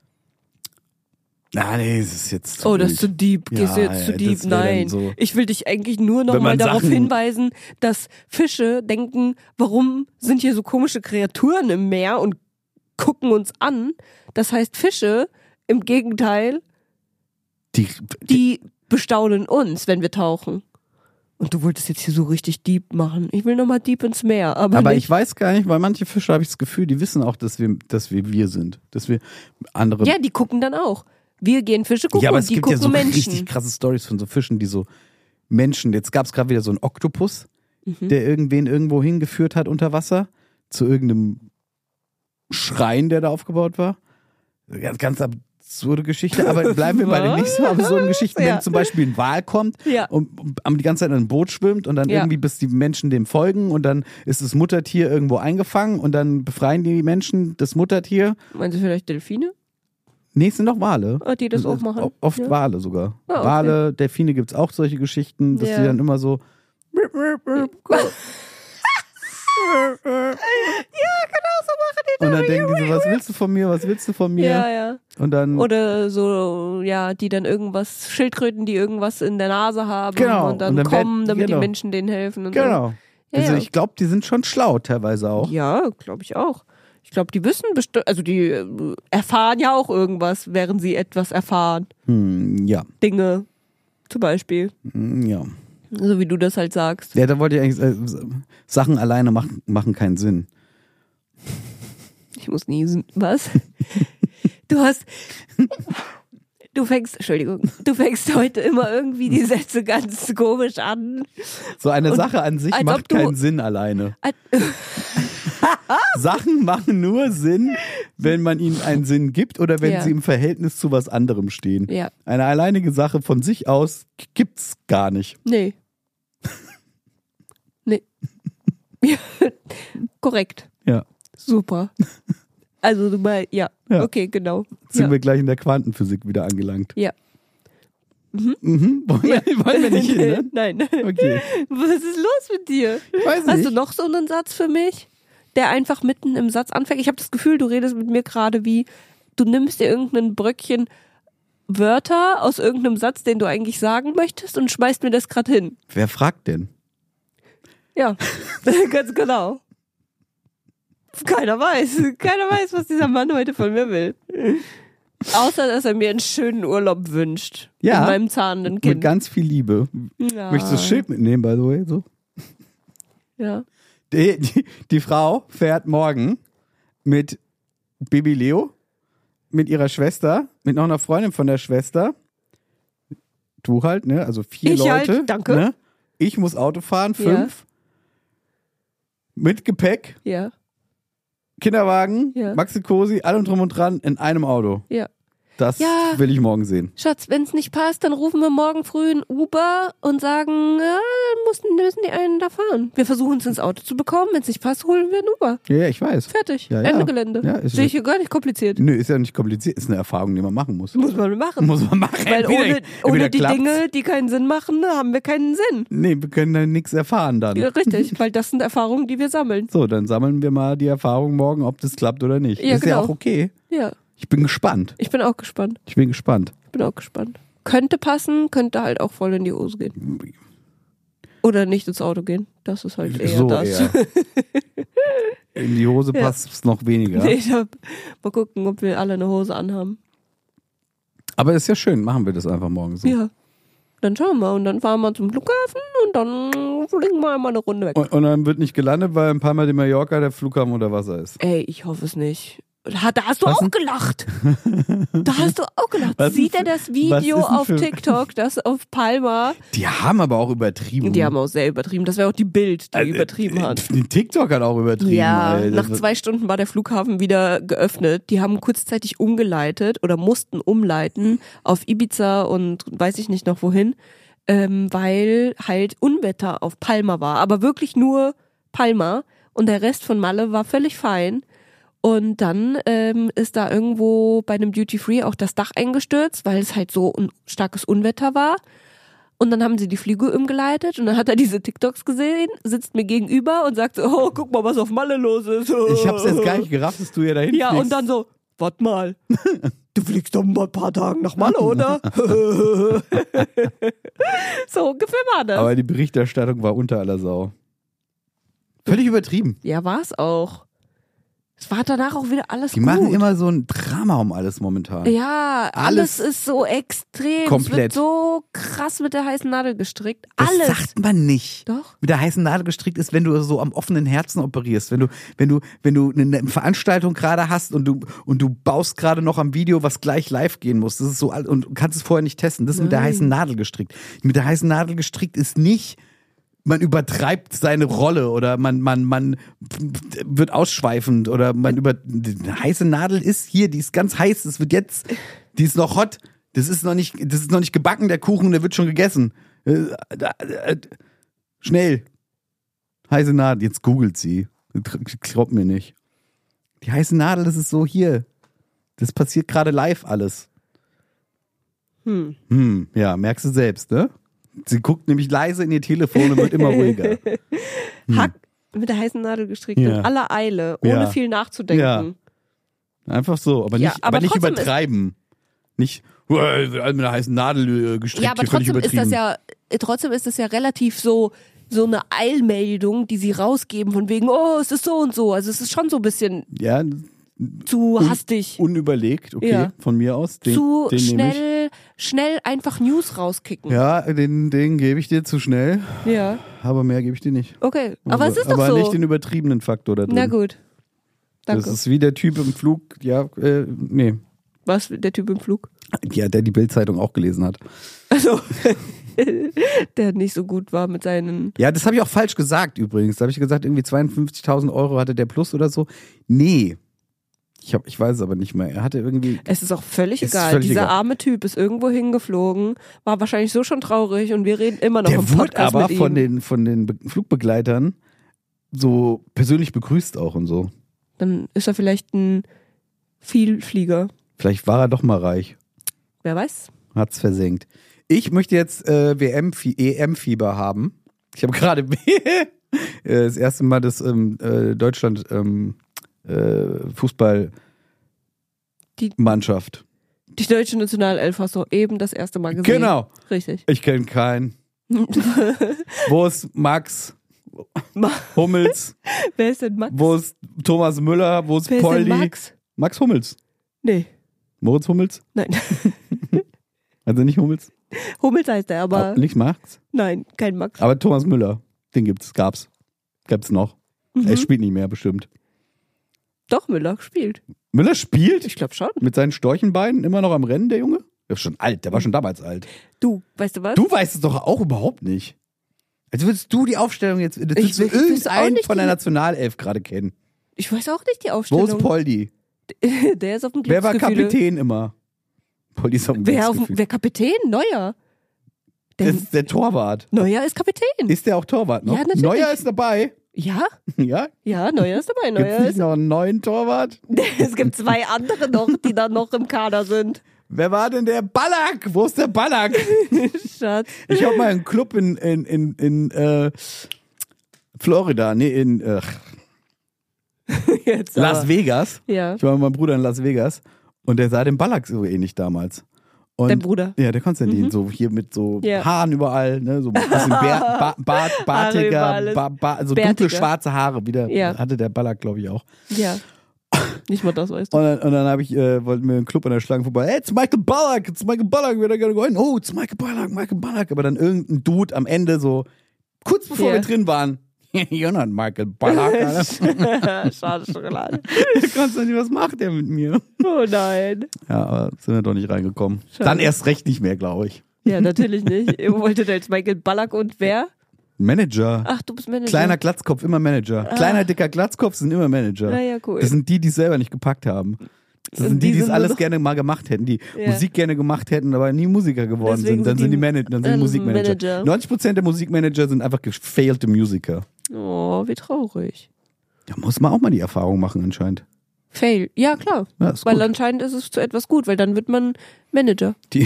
na nee, das ist jetzt zu Oh, das ist wild. zu deep. Gehst du Ja, jetzt zu ja, deep? das wär dann Nein. so- Ich will dich eigentlich nur noch Wenn mal man darauf Sachen- hinweisen, dass Fische denken, warum sind hier so komische Kreaturen im Meer und gucken uns an. Das heißt, Fische, im Gegenteil, Die, die bestaunen uns, wenn wir tauchen. Und du wolltest jetzt hier so richtig deep machen. Ich will noch mal deep ins Meer, aber, aber nicht. ich weiß gar nicht, weil manche Fische habe ich das Gefühl, die wissen auch, dass wir, dass wir wir sind, dass wir andere. Ja, die gucken dann auch. Wir gehen Fische gucken Ja, aber und es die gibt gucken ja so Menschen. richtig krasse Stories von so Fischen, die so Menschen. Jetzt gab es gerade wieder so einen Oktopus, Mhm. der irgendwen irgendwo hingeführt hat unter Wasser zu irgendeinem Schrein, der da aufgebaut war. Ganz, ganz absurde Geschichte, aber bleiben wir bei den nicht so absurden Geschichten, Ja. wenn zum Beispiel ein Wal kommt Ja. und, und am- die ganze Zeit in einem Boot schwimmt und dann Ja. irgendwie bis die Menschen dem folgen und dann ist das Muttertier irgendwo eingefangen und dann befreien die Menschen das Muttertier. Meinst du vielleicht Delfine? Nee, es sind doch Wale. Ah, die das auch machen? O- Oft Ja. Wale sogar. Ah, okay. Wale, Delfine gibt's auch solche Geschichten, dass Ja. die dann immer so. Und dann denken die so, was willst du von mir, was willst du von mir? Ja, ja. Und dann, Oder so, ja, die dann irgendwas, Schildkröten, die irgendwas in der Nase haben Genau. und dann, Und dann kommen, werd- damit genau. die Menschen denen helfen und genau. so. Ja, Also ja. ich glaube, die sind schon schlau teilweise auch. Ja, glaube ich auch. Ich glaube, die wissen bestimmt, also die äh, erfahren ja auch irgendwas, während sie etwas erfahren. Hm, ja. Dinge, zum Beispiel. Hm, ja. So wie du das halt sagst. Ja, da wollte ich eigentlich, äh, Sachen alleine machen, machen keinen Sinn. Ich muss niesen. Was? Du hast, du fängst, Entschuldigung, du fängst heute immer irgendwie die Sätze ganz komisch an. So eine Und Sache an sich als macht ob du- keinen Sinn alleine. Als- Sachen machen nur Sinn, wenn man ihnen einen Sinn gibt oder wenn Ja. sie im Verhältnis zu was anderem stehen. Ja. Eine alleinige Sache von sich aus gibt's gar nicht. Nee. Nee. Ja. Korrekt. Ja. Super. Also du mal, ja. Ja. Okay, genau. Sind Ja. wir gleich in der Quantenphysik wieder angelangt. Ja. Mhm. Wollen, wir, wollen wir nicht hin, ne? Nein. Okay. Was ist los mit dir? Ich weiß Hast nicht. du noch so einen Satz für mich, der einfach mitten im Satz anfängt? Ich habe das Gefühl, du redest mit mir gerade wie, du nimmst dir irgendein Bröckchen Wörter aus irgendeinem Satz, den du eigentlich sagen möchtest und schmeißt mir das gerade hin. Wer fragt denn? Ja, ganz genau. Keiner weiß. Keiner weiß, was dieser Mann heute von mir will. Außer, dass er mir einen schönen Urlaub wünscht. Ja. Mit meinem zahnenden Mit Kind. ganz viel Liebe. Ja. Möchtest du das Schild mitnehmen, by the way? So? Ja. Die, die, die Frau fährt morgen mit Baby Leo, mit ihrer Schwester, mit noch einer Freundin von der Schwester. Du halt, ne? Also vier Ich halt, Leute. danke. Ne? Ich muss Auto fahren, fünf. Mit Gepäck, Ja. Kinderwagen, Ja. Maxi Cosi, allem drum und dran in einem Auto. Ja. Das Ja. will ich morgen sehen. Schatz, wenn es nicht passt, dann rufen wir morgen früh ein Uber und sagen, ja, dann müssen, müssen die einen da fahren. Wir versuchen es ins Auto zu bekommen. Wenn es nicht passt, holen wir ein Uber. Ja, ja, ich weiß. Fertig. Ja, ja. Ende Gelände. Ja, ist- Sehe ich hier gar nicht kompliziert. Nö, ist ja nicht kompliziert. Ist eine Erfahrung, die man machen muss. Muss man machen. Muss man machen. Weil Entweder- ohne, entweder ohne die klappt's. Dinge, die keinen Sinn machen, haben wir keinen Sinn. Nee, wir können da nichts erfahren dann. Ja, richtig, weil das sind Erfahrungen, die wir sammeln. So, dann sammeln wir mal die Erfahrung morgen, ob das klappt oder nicht. Ja, ist ja genau. auch okay. Ja, Ich bin gespannt. ich bin auch gespannt. Ich bin gespannt. Ich bin auch gespannt. Könnte passen, könnte halt auch voll in die Hose gehen. Oder nicht ins Auto gehen. Das ist halt eher so das. eher. In die Hose Ja. passt es noch weniger. Nee, ich hab, mal gucken, ob wir alle eine Hose anhaben. Aber ist ja schön, machen wir das einfach morgen so. Ja. Dann schauen wir und dann fahren wir zum Flughafen und dann fliegen wir einmal eine Runde weg. Und, und dann wird nicht gelandet, weil ein paar Mal in Mallorca der Flughafen unter Wasser ist. Ey, ich hoffe es nicht. Da da hast du Was auch denn? gelacht. Da hast du auch gelacht. Was Sieht ist- er das was Video ist denn auf für- TikTok, das auf Palma? Die haben aber auch übertrieben. Die haben auch sehr übertrieben. Das wäre auch die Bild, die Also, übertrieben hat. Die TikTok hat auch übertrieben. Ja, ey. nach Das- zwei Stunden war der Flughafen wieder geöffnet. Die haben kurzzeitig umgeleitet oder mussten umleiten auf Ibiza und weiß ich nicht noch wohin, ähm, weil halt Unwetter auf Palma war. Aber wirklich nur Palma und der Rest von Malle war völlig fein. Und dann ähm, ist da irgendwo bei einem Duty Free auch das Dach eingestürzt, weil es halt so ein starkes Unwetter war. Und dann haben sie die Flüge umgeleitet und dann hat er diese TikToks gesehen, sitzt mir gegenüber und sagt so, oh, guck mal, was auf Malle los ist. Ich hab's jetzt gar nicht gerafft, dass du ja dahin Ja, fliegst. und dann so, warte mal, du fliegst doch mal ein paar Tage nach Malle, oder? So ungefähr war das. Aber die Berichterstattung war unter aller Sau. Völlig übertrieben. Ja, war's auch. Es war danach auch wieder alles Die gut. machen immer so ein Drama um alles momentan. Ja, alles, Alles ist so extrem. komplett. Es wird so krass mit der heißen Nadel gestrickt. Das Alles. sagt man nicht. Doch. Mit der heißen Nadel gestrickt ist, wenn du so am offenen Herzen operierst, wenn du, wenn du, wenn du eine Veranstaltung gerade hast und du und du baust gerade noch am Video, was gleich live gehen muss. Das ist so all- und du kannst es vorher nicht testen. Das ist mit der Nein. heißen Nadel gestrickt. Mit der heißen Nadel gestrickt ist nicht, man übertreibt seine Rolle oder man man man wird ausschweifend oder man über eine heiße Nadel ist hier, die ist ganz heiß. Das wird jetzt, die ist noch hot. Das ist noch nicht, das ist noch nicht gebacken, der Kuchen, der wird schon gegessen. Äh, äh, Schnell. Heiße Nadel. Jetzt googelt sie. Glaubt mir nicht. Die heiße Nadel, das ist so hier. Das passiert gerade live alles. Hm. Hm, ja, merkst du selbst, ne? Sie guckt nämlich leise in ihr Telefon und wird immer ruhiger. Hack mit der heißen Nadel gestrickt Ja. in aller Eile, ohne Ja. viel nachzudenken. Ja. Einfach so, aber Ja, nicht, aber aber nicht trotzdem ist- übertreiben. Nicht äh, mit einer heißen Nadel äh, gestrickt, Ja, aber hier völlig trotzdem ist übertrieben. das ja, trotzdem ist das ja relativ so so eine Eilmeldung, die sie rausgeben von wegen, oh, es ist so und so. Also es ist schon so ein bisschen Ja, zu un hastig. unüberlegt, okay, Ja. von mir aus. Den, zu den nehme ich. schnell, schnell einfach News rauskicken. Ja, den, den gebe ich dir zu schnell, Ja. aber mehr gebe ich dir nicht. Okay, aber es ist doch aber so. nicht den übertriebenen Faktor da drin. Na gut. Danke. Das ist wie der Typ im Flug, ja, äh, nee. Was, der Typ im Flug? Ja, der die Bild-Zeitung auch gelesen hat. Also, der nicht so gut war mit seinen... Ja, das habe ich auch falsch gesagt übrigens. Da habe ich gesagt, irgendwie zweiundfünfzigtausend Euro hatte der plus oder so. Nee. Ich, hab, ich weiß es aber nicht mehr. Er hatte irgendwie... Es ist auch völlig Es ist egal. völlig Dieser egal. arme Typ ist irgendwo hingeflogen, war wahrscheinlich so schon traurig und wir reden immer noch Der im wurde Podcast aber mit von ihm. den, von den Be Flugbegleitern so persönlich begrüßt auch und so. Dann ist er vielleicht ein Vielflieger. Vielleicht war er doch mal reich. Wer weiß? Hat's versenkt. Ich möchte jetzt äh, W M-E M-Fieber haben. Ich habe gerade das erste Mal das ähm, äh, Deutschland ähm, äh, Fußballmannschaft. Die deutsche Nationalelf hast du eben das erste Mal gesehen. Genau. Richtig. Ich kenne keinen. Wo ist Max Ma- Hummels? Wer ist denn Max? Wo ist Thomas Müller? Wo ist Wer ist Poldi? denn Max? Max Hummels. Nee, Moritz Hummels? nein. Also nicht Hummels? Hummels heißt er, aber Nicht Max? nein, kein Max. Aber Thomas Müller. Den gibt's, gab's. Gab's noch. Mhm. Er spielt nicht mehr, bestimmt. Doch, Müller spielt. Müller spielt? Ich glaube schon. Mit seinen Storchenbeinen immer noch am Rennen, der Junge? Der ist schon alt, der war schon damals alt. Du, weißt du was? Du weißt es doch auch überhaupt nicht. Als würdest du die Aufstellung jetzt, als würdest du Ich will- ich weiß auch irgendeinen nicht von der die- Nationalelf gerade kennen. Ich weiß auch nicht die Wo Aufstellung. ist Poldi? Der ist auf dem Wer war Glücksgefühle. Kapitän immer? Poldi ist auf dem Wer, auf, Glücksgefühl. wer Kapitän? Neuer. Der, Das ist der Torwart. Neuer ist Kapitän. Ist der auch Torwart noch? Ja, natürlich. Neuer ist dabei. Ja? Ja? Ja, Neuer ist dabei. Gibt's Neuer nicht ist. noch einen neuen Torwart? Es gibt zwei andere noch, die dann noch im Kader sind. Wer war denn der Ballack? Wo ist der Ballack? Schatz. Ich habe mal einen Club in, in, in, in äh, Florida, nee, in äh, Jetzt Las aber. Vegas. Ja. Ich war mit meinem Bruder in Las Vegas und der sah den Ballack so ähnlich damals. Und, Der Bruder. Ja, der Konstantin, so hier mit so Ja. Haaren überall, ne, so ein bisschen Bär, ba, Bart, Haare über bartiger, alles. ba, ba, so Bärtiger. dunkle schwarze Haare, wieder Ja. hatte der Ballack, glaube ich, auch. Ja. Nicht mal das weißt du. Und dann, und dann habe ich, äh, wollten wir einen Club an der Schlange vorbei. Hey, it's Michael Ballack, it's Michael Ballack, we're gonna go in. Oh, it's Michael Ballack, Michael Ballack. Aber dann irgendein Dude am Ende so, kurz bevor Ja. wir drin waren, you're not Michael Ballack. Alter. Schade Schokolade. Konstantin, was macht der mit mir? Oh nein. Ja, aber sind wir doch nicht reingekommen. Schade. Dann erst recht nicht mehr, glaube ich. Ja, natürlich nicht. Ihr wolltet jetzt Michael Ballack und wer? Manager. Ach, du bist Manager. Kleiner Glatzkopf, immer Manager. Kleiner, dicker Glatzkopf sind immer Manager. Na ja, cool. Das sind die, die es selber nicht gepackt haben. Das Und sind die, die die es sind alles nur noch- gerne mal gemacht hätten, die Ja. Musik gerne gemacht hätten, aber nie Musiker geworden Deswegen sind. Dann sind sind die, die Manager, dann sind die alles Musikmanager. Manager. neunzig Prozent der Musikmanager sind einfach gefailte Musiker. Oh, wie traurig. Da muss man auch mal die Erfahrung machen anscheinend. Fail. Ja, klar. Ja, ist Weil gut. anscheinend ist es zu etwas gut, weil dann wird man Manager. Die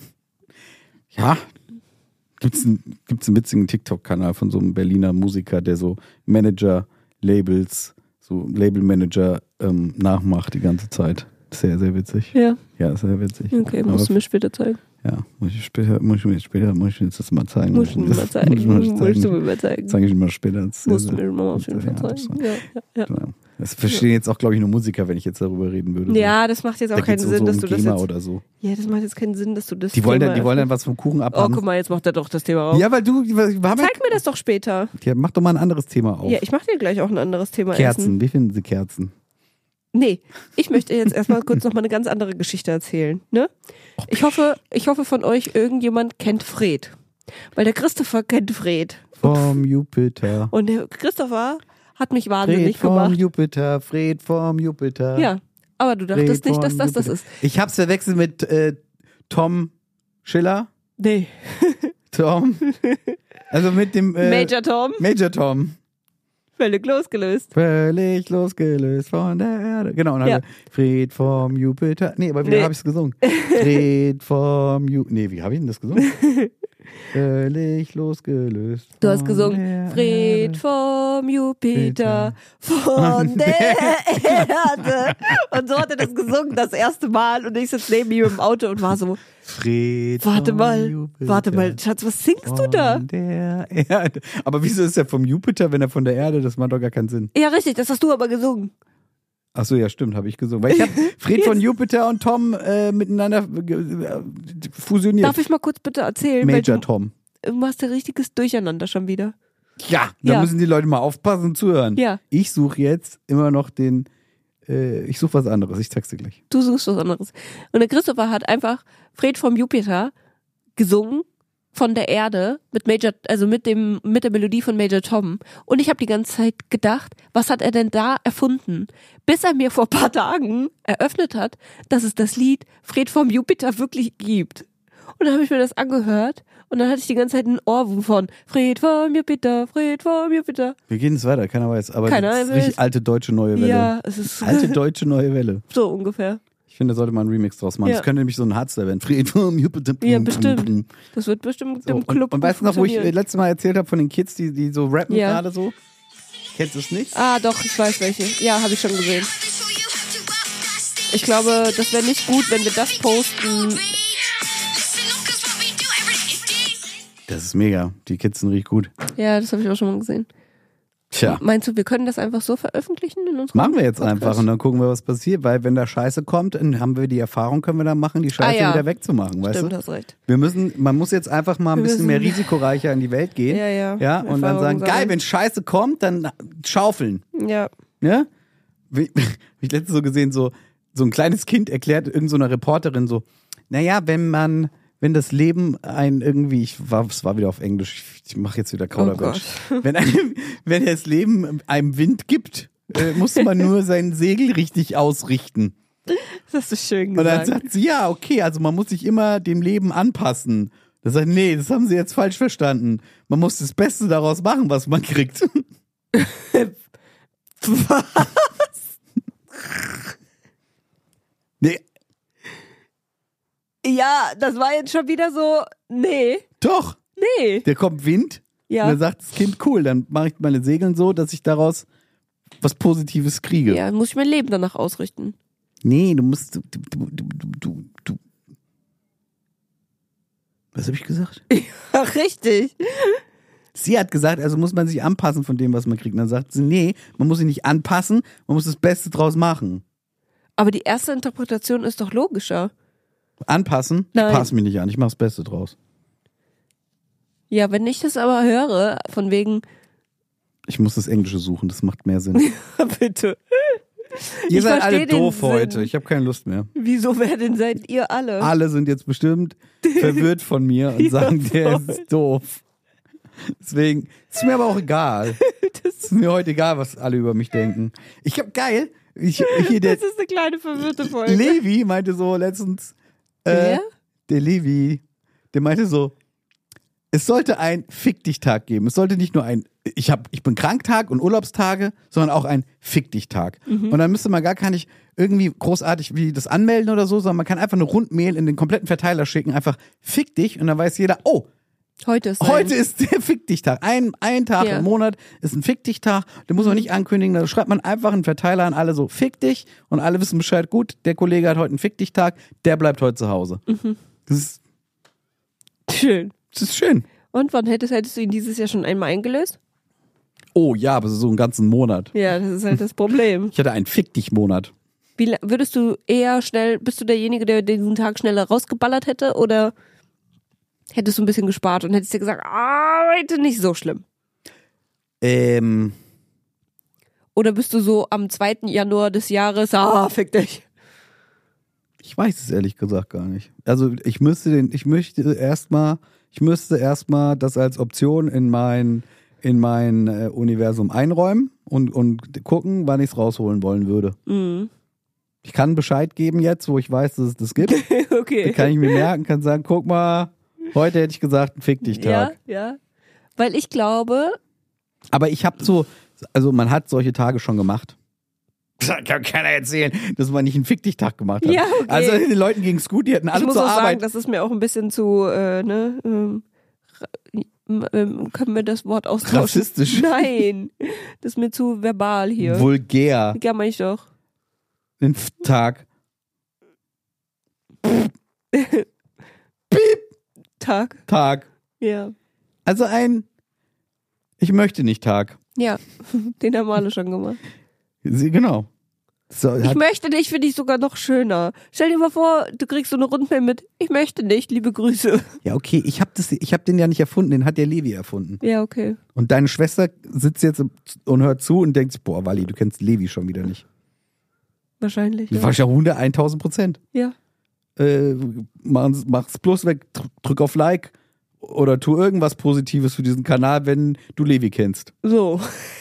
ja, gibt's einen, gibt's einen witzigen TikTok-Kanal von so einem Berliner Musiker, der so Manager-Labels, so Labelmanager ähm, nachmacht die ganze Zeit. Sehr, sehr witzig. Ja, Ja, sehr witzig. okay, musst du Aber, mir später zeigen. ja, muss ich später, muss ich mir später, muss ich jetzt das mal zeigen. Musst du mir Das- mal zeigen. Muss ich mal Musst du zeigen. mir mal zeigen. Zeige ich mal später. Das ist sehr, Musst du sehr- mir mal auf jeden Fall ja, das- zeigen. Ja, ja, ja. Genau. Das verstehen jetzt auch, glaube ich, nur Musiker, wenn ich jetzt darüber reden würde. Ja, das macht jetzt da auch keinen geht's Sinn, so dass um du das GEMA jetzt... oder so. Ja, das macht jetzt keinen Sinn, dass du das Die wollen, Thema dann, die wollen dann öffnest. was vom Kuchen Oh, abhaben. guck mal, jetzt macht er doch das Thema auf. Ja, weil du, wir haben ja, Zeig mir das doch später. ja, mach doch mal ein anderes Thema auf. Ja, ich mach dir gleich auch ein anderes Thema Kerzen, essen. wie finden Sie Kerzen? Nee, ich möchte jetzt erstmal kurz noch mal eine ganz andere Geschichte erzählen. Ne? Ich hoffe, ich hoffe von euch, irgendjemand kennt Fred. Weil der Christopher kennt Fred. Vom Jupiter. Und der Christopher hat mich Fred wahnsinnig vom gemacht. Jupiter, Fred vom Jupiter. Ja, aber du dachtest Fred nicht, dass vom das das Jupiter. ist. Ich hab's verwechselt mit äh, Tom Schiller. Nee. Tom. Also mit dem äh, Major Tom, Major Tom. völlig losgelöst. Völlig losgelöst von der Erde. Genau, und dann Ja. haben wir Fred vom Jupiter. Nee, aber wie Nee. habe ich es gesungen? Fred vom Jupiter. Nee, wie habe ich denn das gesungen? völlig losgelöst. Du hast von gesungen, der Fred Erde. vom Jupiter, von der Erde. Und so hat er das gesungen, das erste Mal. Und ich sitze neben ihm im Auto und war so, Fred warte vom mal, Jupiter, warte mal, Schatz, was singst du da? von der Erde. Aber wieso ist er vom Jupiter, wenn er von der Erde? Das macht doch gar keinen Sinn. Ja, richtig, das hast du aber gesungen. Ach so, ja, stimmt, habe ich gesungen. Weil ich habe Fred von Jupiter und Tom äh, miteinander äh, fusioniert. Darf ich mal kurz bitte erzählen? weil Major du, Tom. du machst ja richtiges Durcheinander schon wieder. Ja, da Ja. müssen die Leute mal aufpassen und zuhören. Ja. Ich suche jetzt immer noch den, äh, ich suche was anderes, ich sag's dir gleich. Du suchst was anderes. Und der Christopher hat einfach Fred vom Jupiter gesungen von der Erde mit Major, also mit dem mit der Melodie von Major Tom. Und ich habe die ganze Zeit gedacht, was hat er denn da erfunden? Bis er mir vor ein paar Tagen eröffnet hat, dass es das Lied Fred vom Jupiter wirklich gibt. Und dann habe ich mir das angehört und dann hatte ich die ganze Zeit einen Ohrwurm von Fred vom Jupiter, Fred vom Jupiter. Wir gehen es weiter, keiner weiß. Aber Keiner das ist weiß. richtig alte deutsche neue Welle. Ja, es ist Alte deutsche neue Welle. so ungefähr. Ich finde, da sollte man einen Remix draus machen. Ja. Das könnte nämlich so ein Hardstyle werden. Fred vom Jupiter. Ja, bestimmt. Das wird bestimmt So, im und, Club und weißt du noch, wo ich funktionieren. äh, letztes Mal erzählt habe von den Kids, die, die so rappen Ja. gerade so? Kennst du es nicht? Ah, doch, ich weiß welche. Ja, habe ich schon gesehen. Ich glaube, das wäre nicht gut, wenn wir das posten. Das ist mega. Die Kids sind richtig gut. Ja, das habe ich auch schon mal gesehen. Tja. Meinst du, wir können das einfach so veröffentlichen in unserem Machen wir jetzt Podcast? einfach und dann gucken wir, was passiert. Weil wenn da Scheiße kommt, dann haben wir die Erfahrung, können wir dann machen, die Scheiße Ah, ja. wieder wegzumachen, weißt Stimmt, du? hast recht. Wir müssen, man muss jetzt einfach mal ein Wir bisschen müssen- mehr risikoreicher in die Welt gehen. Ja, ja. Ja, und dann Erfahrung sagen, geil, sammeln. wenn Scheiße kommt, dann schaufeln. Ja. Ne? Wie, wie ich letztens so gesehen, so, so ein kleines Kind erklärt irgend so einer Reporterin so, naja, wenn man, wenn das Leben ein irgendwie, ich war, es war wieder auf Englisch, ich, ich mache jetzt wieder Kauderwelsch. wenn, einem, wenn das Leben einem Wind gibt, äh, muss man nur sein Segel richtig ausrichten. Das hast du schön Und dann gesagt. sagt sie, ja, okay, also man muss sich immer dem Leben anpassen. Da sagt, nee, das haben sie jetzt falsch verstanden. Man muss das Beste daraus machen, was man kriegt. Was? Nee, Ja, das war jetzt schon wieder so, nee, doch. nee. Der kommt Wind. Ja. Und dann sagt das Kind, cool, dann mache ich meine Segeln so, dass ich daraus was Positives kriege. Ja, muss ich mein Leben danach ausrichten. Nee, du musst, du, du, du, du, du, du. Was habe ich gesagt? Ach, richtig. Sie hat gesagt, also muss man sich anpassen von dem, was man kriegt. Und dann sagt sie, nee, man muss sich nicht anpassen, man muss das Beste draus machen. Aber die erste Interpretation ist doch logischer. Anpassen? Nein. Ich passe mich nicht an, ich mache das Beste draus. Ja, wenn ich das aber höre, von wegen, Ich muss das Englische suchen, das macht mehr Sinn. bitte. Ihr Ich seid alle versteh den doof Sinn. heute, ich habe keine Lust mehr. Wieso, wer denn seid ihr alle? Alle sind jetzt bestimmt verwirrt von mir und Ja, sagen, der voll. ist doof. Deswegen, ist mir aber auch egal. Das, Ist mir heute egal, was alle über mich denken. Ich hab geil, ich, hier der das ist eine kleine verwirrte Folge. Levi meinte so letztens, äh, Wer? der Levi, der meinte so, es sollte ein Fick dich Tag geben. Es sollte nicht nur ein ich hab, ich bin Kranktag und Urlaubstage, sondern auch ein Fick dich Tag. Mhm. Und dann müsste man gar gar nicht irgendwie großartig wie das anmelden oder so, sondern man kann einfach eine Rundmail in den kompletten Verteiler schicken, einfach Fick dich und dann weiß jeder, oh, Heute ist heute ist der Fick dich Tag. Ein, ein Tag Ja. im Monat ist ein Fick dich Tag. Den muss man nicht ankündigen. Da schreibt man einfach einen Verteiler an alle so Fick dich und alle wissen Bescheid. Gut, der Kollege hat heute einen Fick dich Tag. Der bleibt heute zu Hause. Mhm. Das ist, schön. das ist schön. Und wann hättest, hättest du ihn dieses Jahr schon einmal eingelöst? Oh ja, aber so einen ganzen Monat. Ja, das ist halt das Problem. Ich hatte einen Fick dich Monat. Wie la- würdest du eher schnell, bist du derjenige, der diesen Tag schneller rausgeballert hätte oder hättest du ein bisschen gespart und hättest dir gesagt, ah, heute nicht so schlimm? Ähm, Oder bist du so am zweiten Januar des Jahres, ah, fick dich. ich weiß es ehrlich gesagt gar nicht. Also ich müsste den, ich möchte erstmal, ich müsste erstmal das als Option in mein, in mein äh, Universum einräumen und, und gucken, wann ich es rausholen wollen würde. Mhm. Ich kann Bescheid geben jetzt, wo ich weiß, dass es das gibt. Okay. Da kann ich mir merken, kann sagen, guck mal, heute hätte ich gesagt, ein Fick dich Tag. Ja, ja. Weil ich glaube, Aber ich habe so, also man hat solche Tage schon gemacht. Das kann keiner erzählen, dass man nicht einen Fick dich Tag gemacht hat. Ja, okay. Also den Leuten ging es gut, die hatten alle ich muss zur auch Arbeit. sagen, das ist mir auch ein bisschen zu äh, ne, ähm, ähm, können wir das Wort austauschen? Rassistisch. Nein, das ist mir zu verbal hier. Vulgär. Ja, mach ich doch. Den Tag. Tag. Tag. Ja. Also ein Ich möchte nicht Tag. Ja, den haben wir alle schon gemacht. Sie, genau. So, Ich hat, möchte nicht, finde ich sogar noch schöner. Stell dir mal vor, du kriegst so eine Rundmail mit, ich möchte nicht, liebe Grüße. ja, okay, ich habe hab den ja nicht erfunden, den hat ja Levi erfunden. Ja, okay. Und deine Schwester sitzt jetzt und hört zu und denkt, boah, Wally, du kennst Levi schon wieder nicht. Wahrscheinlich. Du Ja. warst ja Hunde tausend Prozent. Ja. Äh, mach's, mach's bloß weg, drück auf Like oder tu irgendwas Positives für diesen Kanal, wenn du Levi kennst. So.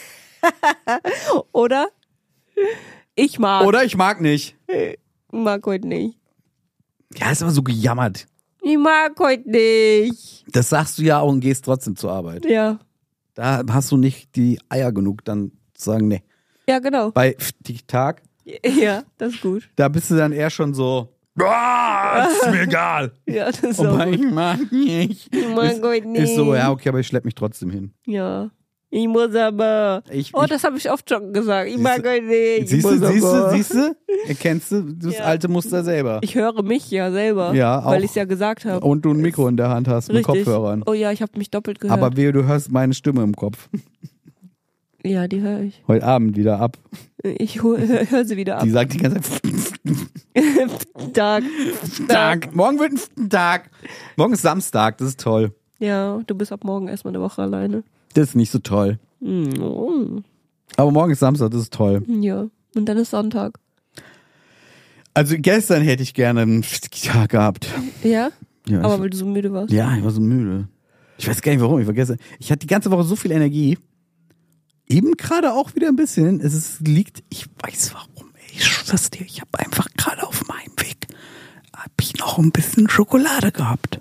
Oder? Ich mag. Oder ich mag nicht. Mag heute nicht. Ja, ist aber so gejammert. Ich mag heute nicht. Das sagst du ja auch und gehst trotzdem zur Arbeit. Ja. Da hast du nicht die Eier genug, dann zu sagen, nee. Ja, genau. Bei Tag, Ja, das ist gut. da bist du dann eher schon so, ah, ist mir egal. Ja, das ist Und auch bei gut. ich mag nicht. Ich mag ist, heute nicht. ist so, ja, okay, aber ich schlepp mich trotzdem hin. Ja. Ich muss aber. Ich, Oh, ich, das habe ich oft schon gesagt. Ich Siehst mag du- heute nicht. Ich siehst du, muss siehst du, aber. siehst du? Erkennst du das Ja. alte Muster selber. Ich höre mich ja selber. Ja, Weil auch. ich es ja gesagt habe. Und du ein Mikro in der Hand hast mit Richtig. Kopfhörern. Oh ja, ich habe mich doppelt gehört. Aber wehe, du hörst meine Stimme im Kopf. ja, die höre ich. Heute Abend wieder ab. Ich höre hör sie wieder ab. Die sagt die ganze Zeit, Tag. Tag. Morgen wird ein Tag. Morgen ist Samstag, das ist toll. Ja, du bist ab morgen erstmal eine Woche alleine. Das ist nicht so toll. Mm. Aber morgen ist Samstag, das ist toll. Ja, und dann ist Sonntag. Also gestern hätte ich gerne einen Tag gehabt. Ja? Ja, Aber ich, weil du so müde warst. ja, ich war so müde. Ich weiß gar nicht warum. Ich war gestern. Ich hatte die ganze Woche so viel Energie. Eben gerade auch wieder ein bisschen. Es ist, liegt, ich weiß warum. Ey. Ich schwör's dir, ich habe einfach gerade auf meinem Weg hab ich noch ein bisschen Schokolade gehabt.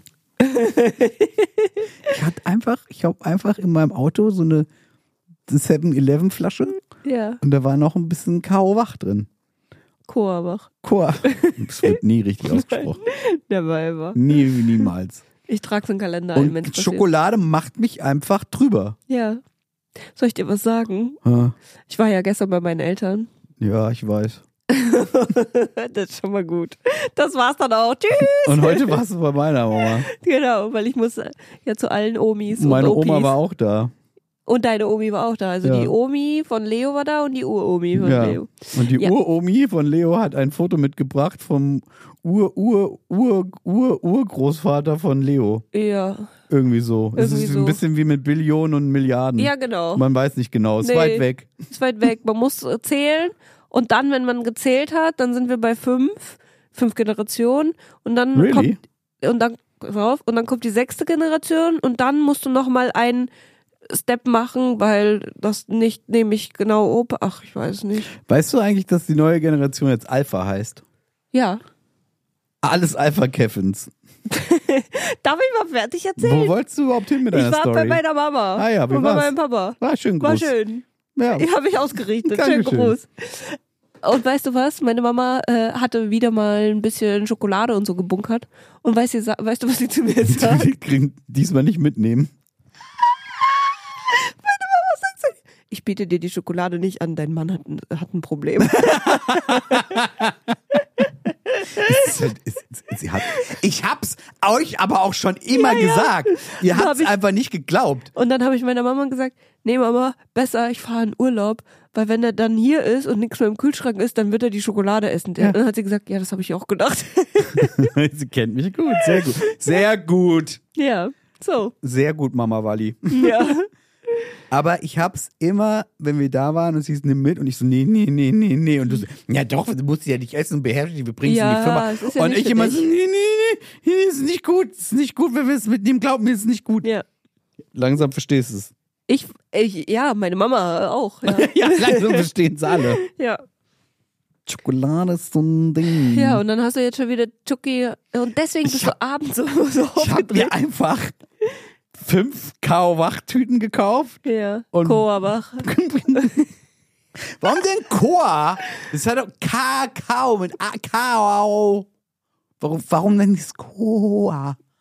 ich hatte einfach, ich habe einfach in meinem Auto so eine seven eleven Flasche Ja, und da war noch ein bisschen K O wach drin. Korbach. Chor. Das wird nie richtig ausgesprochen. Der war immer. Nie, niemals. Ich trage so einen Kalender ein, wenn Und es passiert. Schokolade macht mich einfach drüber. Ja. Soll ich dir was sagen? Ja, Ich war ja gestern bei meinen Eltern. Ja, ich weiß. Das ist schon mal gut. Das war's dann auch. Tschüss. Und heute warst du bei meiner Mama. Genau, weil ich muss äh, ja zu allen Omis Meine und Opis. Oma war auch da. Und deine Omi war auch da. Also Ja. die Omi von Leo war da und die Uromi von Ja. Leo. Und die Ja. Uromi von Leo hat ein Foto mitgebracht vom Ur, Ur, Ur, Ur, Urgroßvater von Leo. Ja. Irgendwie so. Es Irgendwie ist so. ein bisschen wie mit Billionen und Milliarden. Ja, genau. Man weiß nicht genau. Ist Nee. weit weg. Ist weit weg. Man muss äh, zählen. Und dann, wenn man gezählt hat, dann sind wir bei fünf. Fünf Generationen. Und dann Really? kommt, und dann, pass auf, und dann kommt die sechste Generation. Und dann musst du nochmal einen Step machen, weil das nicht nämlich genau Opa. Ach, ich weiß nicht. Weißt du eigentlich, dass die neue Generation jetzt Alpha heißt? Ja. Alles Alpha-Keffins. Darf ich mal fertig erzählen? Wo wolltest du überhaupt hin mit Ich deiner war Story? bei meiner Mama. Ah ja, wie und bei war's? meinem Papa. War schön War groß. schön. Ja. Ich habe mich ausgerichtet. Schönen Dankeschön. Gruß. Und weißt du was? Meine Mama äh, hatte wieder mal ein bisschen Schokolade und so gebunkert. Und weißt du, weißt du was sie zu mir sagt? Die kriegen diesmal nicht mitnehmen. Ich biete dir die Schokolade nicht an, dein Mann hat, ein- hat ein Problem. Es ist halt, es, es, sie hat, ich hab's euch aber auch schon immer Ja, ja. gesagt. Ihr Hab habt's ich- einfach nicht geglaubt. Und dann habe ich meiner Mama gesagt, nee Mama, besser, ich fahre in Urlaub, weil wenn er dann hier ist und nichts mehr im Kühlschrank ist, dann wird er die Schokolade essen. Ja. Und dann hat sie gesagt, ja, das habe ich auch gedacht. Sie kennt mich gut, sehr gut. Sehr gut. Ja, so. Sehr gut, Mama Walli. Ja. Aber ich hab's immer, wenn wir da waren und sie ist nimm mit und ich so, nee, nee, nee, nee, nee. Und du so, ja doch, du musst sie ja nicht essen und beherrschen, wir bringen sie in die Ja, Firma. es ist ja und nicht ich für immer dich. so, nee, nee, nee, nee, ist nicht gut, ist nicht gut, wenn wir es mitnehmen, glaub mir, ist nicht gut. Ja. Langsam verstehst du es. Ich, ich, ja, meine Mama auch. Ja. Ja, langsam verstehen es alle. ja. Schokolade ist so ein Ding. Ja, und dann hast du jetzt schon wieder Chucky. Und deswegen Ich bist hab- du abends so, so Ich hab aufgedreht. mir einfach fünf K-Wach-Tüten gekauft. Ja, Und- Koabach. Warum denn Koa? Das hat doch Kakao mit A- Kakao. Warum, warum denn das Koa?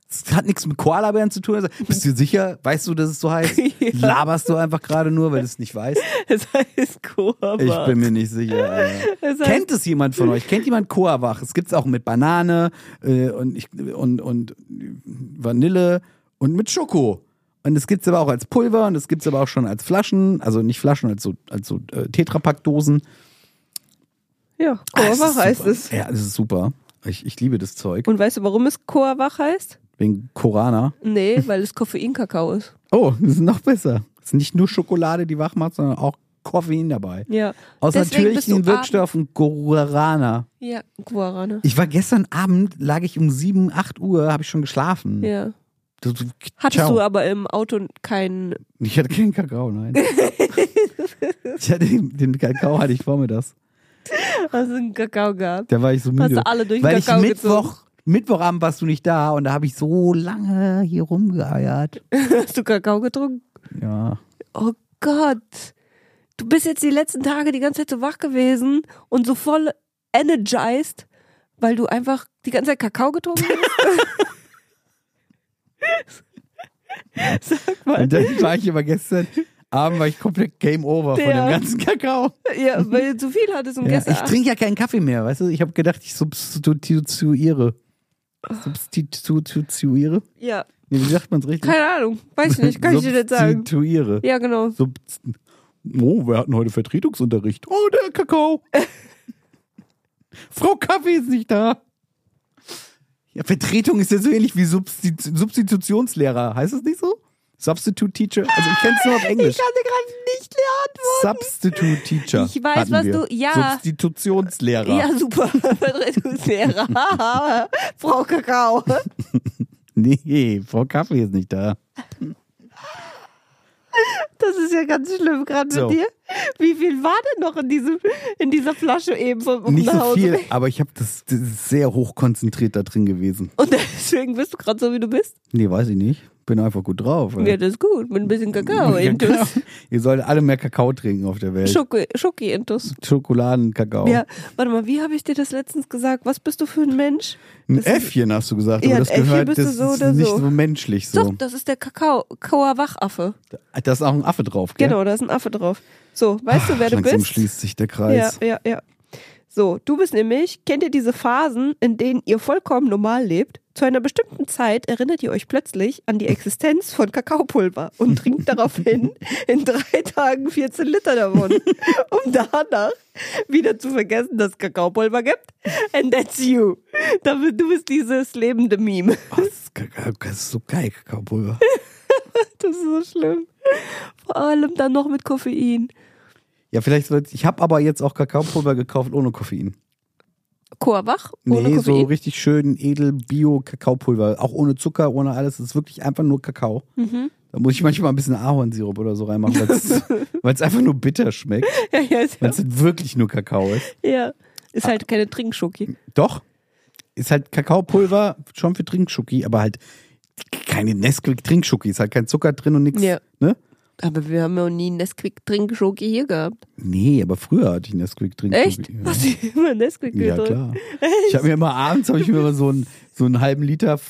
Das hat nichts mit Koalabären zu tun. Also, bist du sicher? Weißt du, dass es so heißt? Ja. Laberst du einfach gerade nur, weil du es nicht weißt? Es heißt Koa-Wach. Ich bin mir nicht sicher. Alter. Es heißt, Kennt es jemand von euch? Kennt jemand Koa-Wach? Es gibt es auch mit Banane äh, und, ich, und, und Vanille und mit Schoko. Und es gibt es aber auch als Pulver und es gibt es aber auch schon als Flaschen. Also nicht Flaschen, als so, als so äh, Tetrapack-Dosen. Ja, Ah, es ist Koa-Wach heißt super. es. Ja, das ist super. Ich, ich liebe das Zeug. Und weißt du, warum es Koa-Wach heißt? Wegen Korana. Nee, weil es Koffeinkakao ist. Oh, das ist noch besser. Es ist nicht nur Schokolade, die wach macht, sondern auch Koffein dabei. Ja. Aus Deswegen bist natürlichen du Wirkstoffen Guarana. Ja, Guarana. Ich war gestern Abend, lag ich um sieben, acht Uhr, habe ich schon geschlafen. Ja. Du, du, Hattest ciao. du aber im Auto keinen. Ich hatte keinen Kakao, nein. ich hatte den, den Kakao hatte ich vormittags. Hast du einen Kakao gehabt? Da war ich so Hast müde. du alle durch den Weil Kakao ich Mittwoch, gezogen? Mittwochabend warst du nicht da und da habe ich so lange hier rumgeeiert. Hast du Kakao getrunken? Ja. Oh Gott. Du bist jetzt die letzten Tage die ganze Zeit so wach gewesen und so voll energized, weil du einfach die ganze Zeit Kakao getrunken hast. Sag mal. Und dann war ich aber gestern Abend war ich komplett Game Over von Ja. dem ganzen Kakao. Ja, weil du zu viel hattest und Ja, gestern. ich trinke ja keinen Kaffee mehr, weißt du? Ich habe gedacht, ich substituiere. Substituiere? Ja, Nee, wie sagt man es richtig? keine Ahnung. Weiß ich nicht, kann ich dir nicht sagen. Substituiere. Ja, genau. Subst oh, wir hatten heute Vertretungsunterricht. Oh, der Kakao. Frau Kaffee ist nicht da. Ja, Vertretung ist ja so ähnlich wie Substit Substitutionslehrer. Heißt das nicht so? Substitute Teacher? Also ich kenne es nur auf Englisch. Ich kann dir gerade nicht antworten. Substitute Teacher. Ich weiß, hatten was wir. du- ja. Substitutionslehrer. Ja, super. Vertretungslehrer. Frau Kakao. Nee, Frau Kaffee ist nicht da. Das ist ja ganz schlimm gerade So. mit dir. Wie viel war denn noch in, diesem, in dieser Flasche eben vom Nicht nach so Hause? viel, aber ich habe das, das ist sehr hoch konzentriert da drin gewesen. Und deswegen bist du gerade so, wie du bist? Nee, weiß ich nicht. Bin einfach gut drauf. oder? Ja, das ist gut. Mit ein bisschen Kakao. Ja, Intus. genau. Ihr solltet alle mehr Kakao trinken auf der Welt. Schoki, Schoki Intus. Schokoladenkakao. Ja, warte mal, wie habe ich dir das letztens gesagt? Was bist du für ein Mensch? Ein Das ist- Äffchen hast du gesagt, Ja, aber das ein Äffchen gehört, bist du das so ist oder nicht so. so menschlich so. Doch, das ist der Kakao, Kauerwachaffe. Da ist auch ein Affe drauf, gell? Genau, da ist ein Affe drauf. So, weißt du, wer du Langsam bist? schließt sich der Ja, Kreis. ja, ja. So, du bist nämlich, kennt ihr diese Phasen, in denen ihr vollkommen normal lebt? Zu einer bestimmten Zeit erinnert ihr euch plötzlich an die Existenz von Kakaopulver und trinkt daraufhin in drei Tagen vierzehn Liter davon, um danach wieder zu vergessen, dass es Kakaopulver gibt. And that's you. Damit, du bist dieses lebende Meme. Oh, das, ist Kakao, das ist so geil, Kakaopulver. Das ist so schlimm. Vor allem dann noch mit Koffein. Ja, vielleicht sollte ich habe aber jetzt auch Kakaopulver gekauft ohne Koffein. Chorwach? Ohne Nee, so Koffein? richtig schön edel Bio-Kakaopulver. Auch ohne Zucker, ohne alles. Es ist wirklich einfach nur Kakao. Mhm. Da muss ich manchmal ein bisschen Ahornsirup oder so reinmachen, weil es einfach nur bitter schmeckt. Ja, ja, ist Weil ja. es halt wirklich nur Kakao ist. ja. Ist halt keine Trinkschoki. Doch. Ist halt Kakaopulver schon für Trinkschoki, aber halt keine Nesquik-Trinkschoki. Ist halt kein Zucker drin und nichts. Ja. Ne? Aber wir haben ja auch nie Nesquik-Trinkschoki hier gehabt. Nee, aber früher hatte ich Nesquik-Trinkschoki. Echt? Ja. Hast du immer Nesquik Ja, getrunken? klar. Ich habe mir immer abends habe ich mir immer so einen, so einen halben Liter F-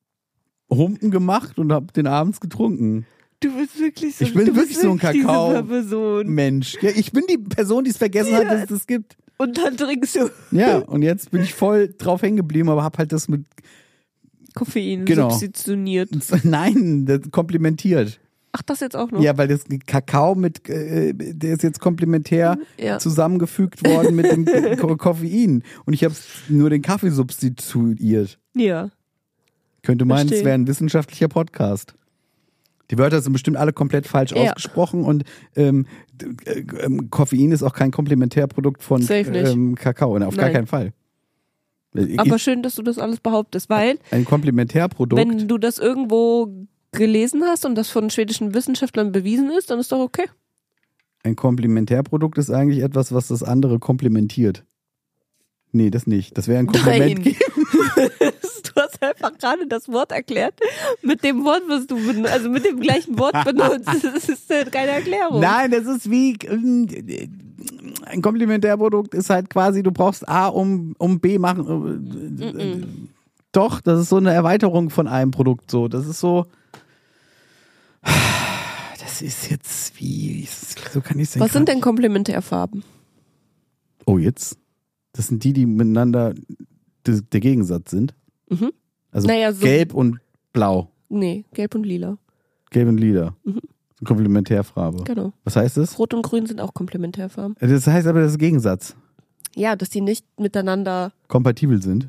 Humpen gemacht und habe den abends getrunken. Du bist wirklich so, Ich bin du wirklich bist so ein diese Kakao- Person. Mensch. Ja, ich bin die Person, die es vergessen hat, dass es das gibt. Und dann trinkst du Ja, und jetzt bin ich voll drauf hängen geblieben, aber habe halt das mit, Koffein Genau. substituiert. nein, das komplementiert. Ach, das jetzt auch noch? Ja, weil das Kakao mit, äh, der ist jetzt komplementär Ja. zusammengefügt worden mit dem Ko- Koffein. Und ich habe nur den Kaffee substituiert. Ja. Könnte meinen, es Verstehe. wäre ein wissenschaftlicher Podcast. Die Wörter sind bestimmt alle komplett falsch Ja. ausgesprochen und ähm, d- äh, ähm, Koffein ist auch kein Komplementärprodukt von Safe nicht. ähm, Kakao, ne, auf gar Nein. keinen Fall. Äh, Aber schön, dass du das alles behauptest, weil Ein Komplementärprodukt. wenn du das irgendwo gelesen hast und das von schwedischen Wissenschaftlern bewiesen ist, dann ist doch okay. Ein Komplementärprodukt ist eigentlich etwas, was das andere komplementiert. Nee, das nicht. Das wäre ein Kompliment. Nein. Du hast einfach gerade das Wort erklärt mit dem Wort, was du benutzt, also mit dem gleichen Wort benutzt. Das ist ja keine Erklärung. Nein, das ist wie äh, ein Komplementärprodukt ist halt quasi, du brauchst A, um, um B machen. Äh, Doch, das ist so eine Erweiterung von einem Produkt. So, das ist so. Das ist jetzt wie. So kann ich es denn Was sind grad- denn Komplementärfarben? Oh, jetzt? Das sind die, die miteinander des, der Gegensatz sind. Mhm. Also Naja, so- gelb und blau. Nee, gelb und lila. Gelb und lila. Mhm. So Komplementärfarbe. Genau. Was heißt das? Rot und grün sind auch Komplementärfarben. Das heißt aber, das ist Gegensatz. Ja, dass die nicht miteinander. Kompatibel sind.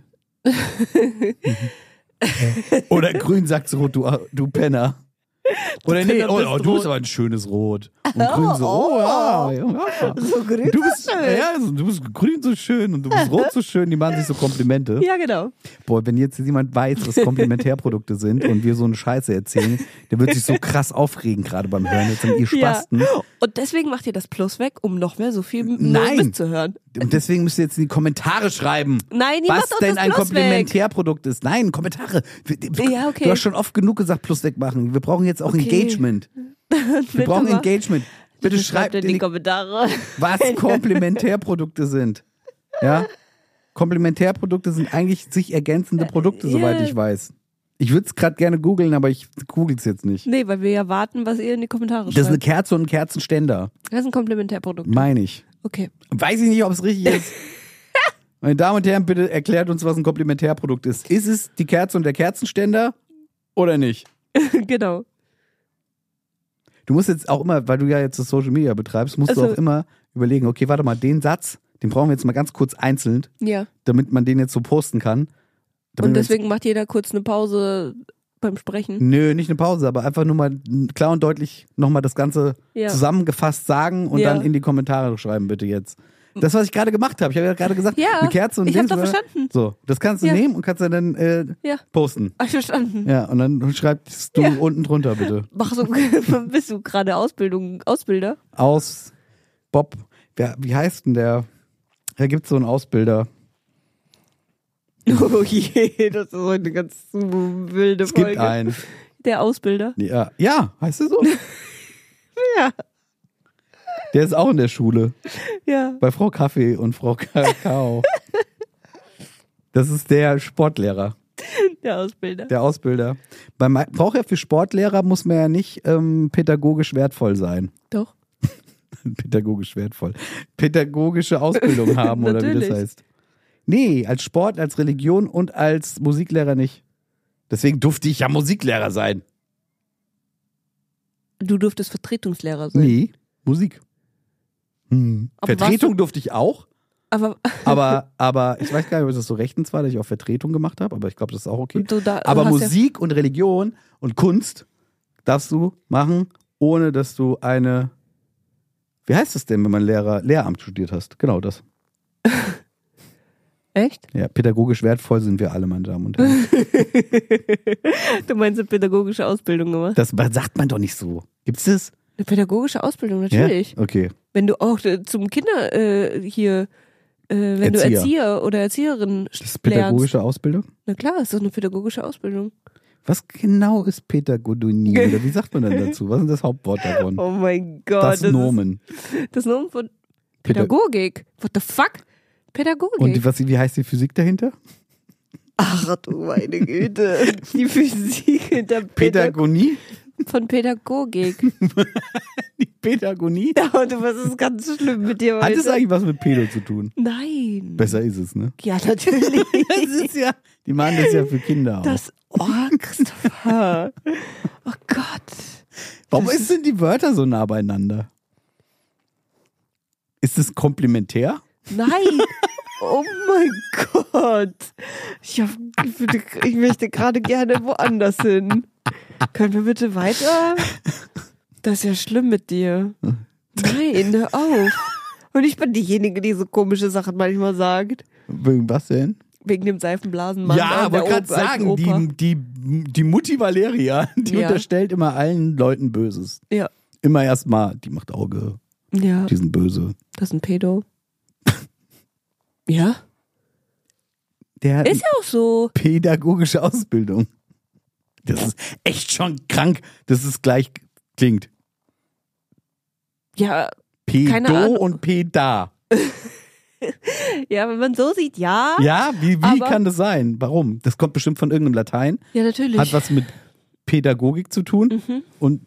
Oder grün sagst rot, du, du Penner. Oder nee, Penner oh, bist oh, du rot. bist aber ein schönes Rot. Und grün so, oh, ja, ja. So grün Du bist, so schön. ja, so, du bist grün so schön und du bist rot so schön, die machen sich so Komplimente. Ja, genau. Boah, wenn jetzt jemand weiß, was Komplementärprodukte sind und wir so eine Scheiße erzählen, der wird sich so krass aufregen, gerade beim Hören. Jetzt sind ihr Spasten. Ja. Und deswegen macht ihr das Plus weg, um noch mehr so viel Nein. Mist zu hören. Und deswegen müsst ihr jetzt in die Kommentare schreiben, Nein, ihr was macht doch denn das ein Plus Komplementärprodukt ist. Nein, Kommentare. Ja, okay. Du hast schon oft genug gesagt, Plus wegmachen. Wir brauchen jetzt auch Okay. Engagement. Wir brauchen Engagement. Bitte schreibt in in die die Kommentare. was Komplementärprodukte sind. Ja? Komplementärprodukte sind eigentlich sich ergänzende Produkte, Ja. soweit ich weiß. Ich würde es gerade gerne googeln, aber ich google es jetzt nicht. Nee, weil wir ja warten, was ihr in die Kommentare Das ist eine schreibt. Kerze und ein Kerzenständer, Das ist ein Komplementärprodukt. meine ich. Okay. Weiß ich nicht, ob es richtig ist. Meine Damen und Herren, bitte erklärt uns, was ein Komplementärprodukt ist. Ist es die Kerze und der Kerzenständer oder nicht? Genau. Du musst jetzt auch immer, weil du ja jetzt das Social Media betreibst, musst du Also- auch immer überlegen, okay, warte mal, den Satz, den brauchen wir jetzt mal ganz kurz einzeln, Ja. damit man den jetzt so posten kann. Damit Und wir jetzt- deswegen macht jeder kurz eine Pause beim Sprechen. Nö, nicht eine Pause, aber einfach nur mal klar und deutlich nochmal das Ganze Ja. zusammengefasst sagen und Ja. dann in die Kommentare schreiben, bitte jetzt. Das, was ich gerade gemacht habe. Ich habe ja gerade gesagt, Ja, eine Kerze und ich hab Dings, doch oder? verstanden. So, das kannst du Ja. nehmen und kannst dann, dann äh, Ja. posten. Hab ich verstanden. Ja, und dann schreibst du Ja. unten drunter, bitte. Mach so, bist du gerade Ausbildung, Ausbilder? Aus Bob, wer, wie heißt denn der? Da gibt es so einen Ausbilder. Oh je, das ist heute eine ganz wilde Es gibt Folge. einen. Der Ausbilder? Ja, ja, heißt er so? Ja. Der ist auch in der Schule. Ja. Bei Frau Kaffee und Frau Kakao. Das ist der Sportlehrer, Der Ausbilder. der Ausbilder. Beim braucht ja für Sportlehrer muss man ja nicht ähm, pädagogisch wertvoll sein. Doch. Pädagogisch wertvoll. Pädagogische Ausbildung haben oder wie das Natürlich. heißt. Nee, als Sport, als Religion und als Musiklehrer nicht. Deswegen durfte ich ja Musiklehrer sein. Du durftest Vertretungslehrer sein. Nee, Musik. Hm. Aber Vertretung durfte ich auch, Aber aber, aber ich weiß gar nicht, ob das so rechtens war, dass ich auch Vertretung gemacht habe, aber ich glaube, das ist auch okay. du da, Aber du hast Musik und Religion und Kunst darfst du machen, ohne dass du eine, wie heißt das denn, wenn man Lehrer, Lehramt studiert hast? Genau das. Ja, echt? Ja, pädagogisch wertvoll sind wir alle, meine Damen und Herren. Du meinst eine pädagogische Ausbildung gemacht? Das sagt man doch nicht so. Gibt's das? Eine pädagogische Ausbildung, natürlich. Ja? Okay. Wenn du auch äh, zum Kinder äh, hier, äh, wenn du Erzieher. Erzieher oder Erzieherin Das ist lernst. pädagogische Ausbildung? Na klar, ist doch eine pädagogische Ausbildung. Was genau ist Pädagogie? Oder wie sagt man denn dazu? Was ist das Hauptwort davon? Oh mein Gott. das ist- Nomen. Das Nomen von Päda- Pädagogik. What the fuck? Pädagogik. Und die, was, wie heißt die Physik dahinter? Ach du meine Güte. Die Physik hinter Pädag Pädagogie? von Pädagogik. Die Pädagogie? Ja, du, was ist ganz schlimm mit dir Hat heute? das eigentlich was mit Pädo zu tun? Nein. Besser ist es, ne? Ja, natürlich. Das ist ja, die machen das ja für Kinder auch. Das, oh, Christopher. Oh Gott. Warum ist denn die Wörter so nah beieinander? Ist es komplementär? Nein. Oh mein Gott. Ich, hab, ich, würde, ich möchte gerade gerne woanders hin. Können wir bitte weiter? Das ist ja schlimm mit dir. Nein, hör auf. Und ich bin diejenige, die so komische Sachen manchmal sagt. Wegen was denn? Wegen dem Seifenblasenmann. Ja, an der wollte gerade Oper- alten sagen, Oper. die, die, die Mutti Valeria, die Ja. unterstellt immer allen Leuten Böses. Ja. Immer erstmal, die macht Auge, Ja, die sind böse. das ist ein Pedo. Ja? Der hat Ist ja auch so. pädagogische Ausbildung. Das ist echt schon krank, dass es gleich klingt. Ja, Pedo Keine Ahnung. und Peda. Ja, wenn man so sieht, ja. Ja, wie, wie Aber- kann das sein? Warum? Das kommt bestimmt von irgendeinem Latein. Ja, natürlich. Hat was mit Pädagogik zu tun. Mhm. Und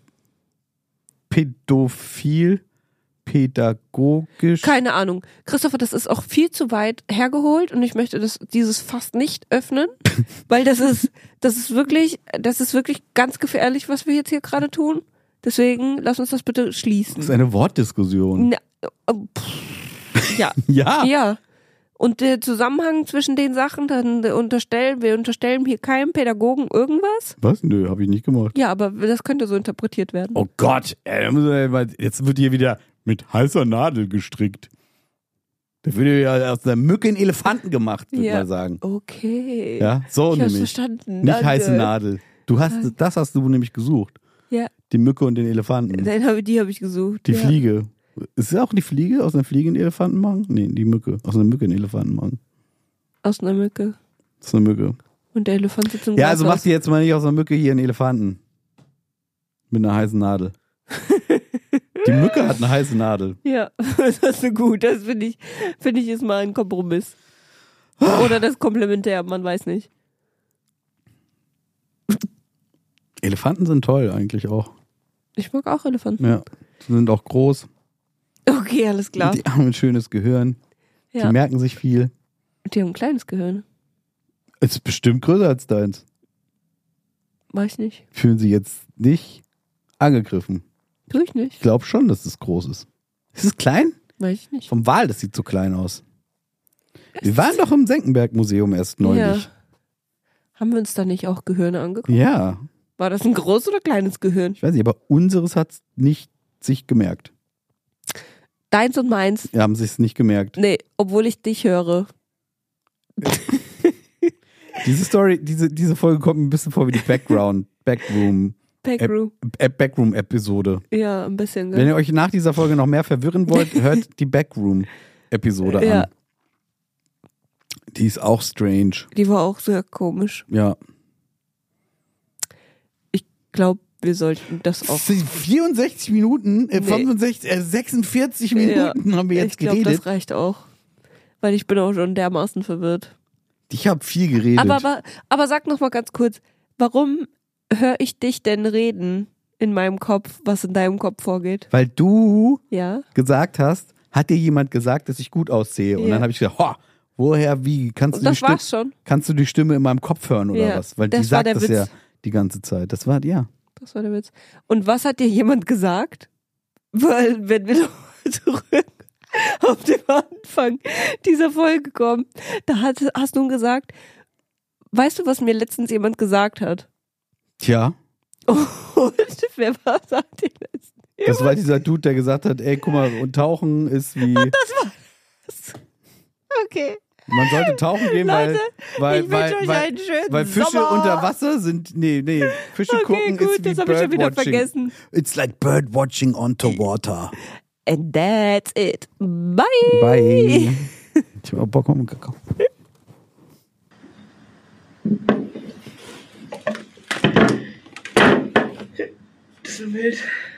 pädophil, pädagogisch. Keine Ahnung. Christopher, das ist auch viel zu weit hergeholt und ich möchte das, dieses Fass nicht öffnen, weil das ist, das ist wirklich, das ist wirklich ganz gefährlich, was wir jetzt hier gerade tun. Deswegen lass uns das bitte Das schließen. ist eine Wortdiskussion. Na, äh, pff, ja, Ja. ja. Und der Zusammenhang zwischen den Sachen, dann unterstellen, wir unterstellen hier keinem Pädagogen irgendwas. Was? Nö, habe ich nicht gemacht. Ja, aber das könnte so interpretiert werden. Oh Gott, ey, da müssen wir mal- jetzt wird hier wieder mit heißer Nadel gestrickt. Da würde ja aus der Mücke einen Elefanten gemacht, würde ich Ja. mal sagen. Okay. Ja, so Ich hab's nämlich. verstanden. Nicht Danke. heiße Nadel. Du hast, das hast du nämlich gesucht. Ja, Die Mücke und den Elefanten. den hab, die habe ich gesucht. Die ja. Fliege. Ist es auch die Fliege aus einer Fliege einen Elefanten machen? Nee, die Mücke. Aus einer Mücke einen Elefanten machen. Aus einer Mücke. Das ist eine Mücke. Und der Elefant sitzt im Ja, also Glashaus. mach dir jetzt mal nicht aus einer Mücke hier einen Elefanten. Mit einer heißen Nadel. Die Mücke hat eine heiße Nadel. Ja, das ist so gut. Das finde ich, finde ich ist mal ein Kompromiss. Oder das Komplementär, man weiß nicht. Elefanten sind toll eigentlich auch. Ich mag auch Elefanten. Ja. Die sind auch groß. Okay, alles klar. Die haben ein schönes Gehirn. Ja. Die merken sich viel. Die haben ein kleines Gehirn. Es ist bestimmt größer als deins. Weiß nicht. Fühlen sie jetzt nicht angegriffen. Tu ich Ich nicht. glaube schon, dass es groß ist. Ist es klein? Weiß ich nicht. Vom Wal, das sieht so klein aus. Wir waren doch im Senckenberg-Museum erst neulich. Ja. Haben wir uns da nicht auch Gehirne angeguckt? Ja. War das ein großes oder kleines Gehirn? Ich weiß nicht, aber unseres hat nicht sich gemerkt. Deins und meins? Wir haben sich's nicht gemerkt. Nee, obwohl ich dich höre. Diese Story, diese, diese Folge kommt mir ein bisschen vor wie die Background, Backroom, Backroom. äh, Backroom-Episode. Ja, ein bisschen. Wenn Gell? ihr euch nach dieser Folge noch mehr verwirren wollt, hört die Backroom-Episode Ja. an. Die ist auch strange. Die war auch sehr komisch. Ja. Ich glaube, wir sollten das auch. vierundsechzig Minuten, äh, Nee. fünfundsechzig, äh, sechsundvierzig Minuten haben wir jetzt ich glaube, geredet. das reicht auch. Weil ich bin auch schon dermaßen verwirrt. Ich habe viel geredet. Aber, aber, aber sag noch mal ganz kurz, warum höre ich dich denn reden in meinem Kopf, was in deinem Kopf vorgeht? Weil du Ja? gesagt hast, hat dir jemand gesagt, dass ich gut aussehe? Und Ja. dann habe ich gesagt, ho, woher, wie? Kannst Und du, die das Stimme, war's schon. kannst du die Stimme in meinem Kopf hören oder Ja, was? Weil die das war sagt der das Witz. ja die ganze Zeit. Das war, ja. Das war der Witz. Und was hat dir jemand gesagt? Weil, wenn wir noch zurück auf den Anfang dieser Folge kommen, da hast, hast du gesagt, weißt du, was mir letztens jemand gesagt hat? Tja, Und wer war das? Hat dir letztens das war dieser Dude, der gesagt hat, ey, guck mal, und Tauchen ist wie, Okay. man sollte tauchen gehen, Leute, weil, ich weil, wünsche weil, euch weil, einen schönen weil Fische Sommer. unter Wasser sind, nee, nee, Fische Okay, gucken gut, ist wie das habe ich schon wieder Birdwatching. vergessen. It's like birdwatching onto water. And that's it. Bye. Bye. Ich hab auch Bock auf einen Kakao. Das ist wild.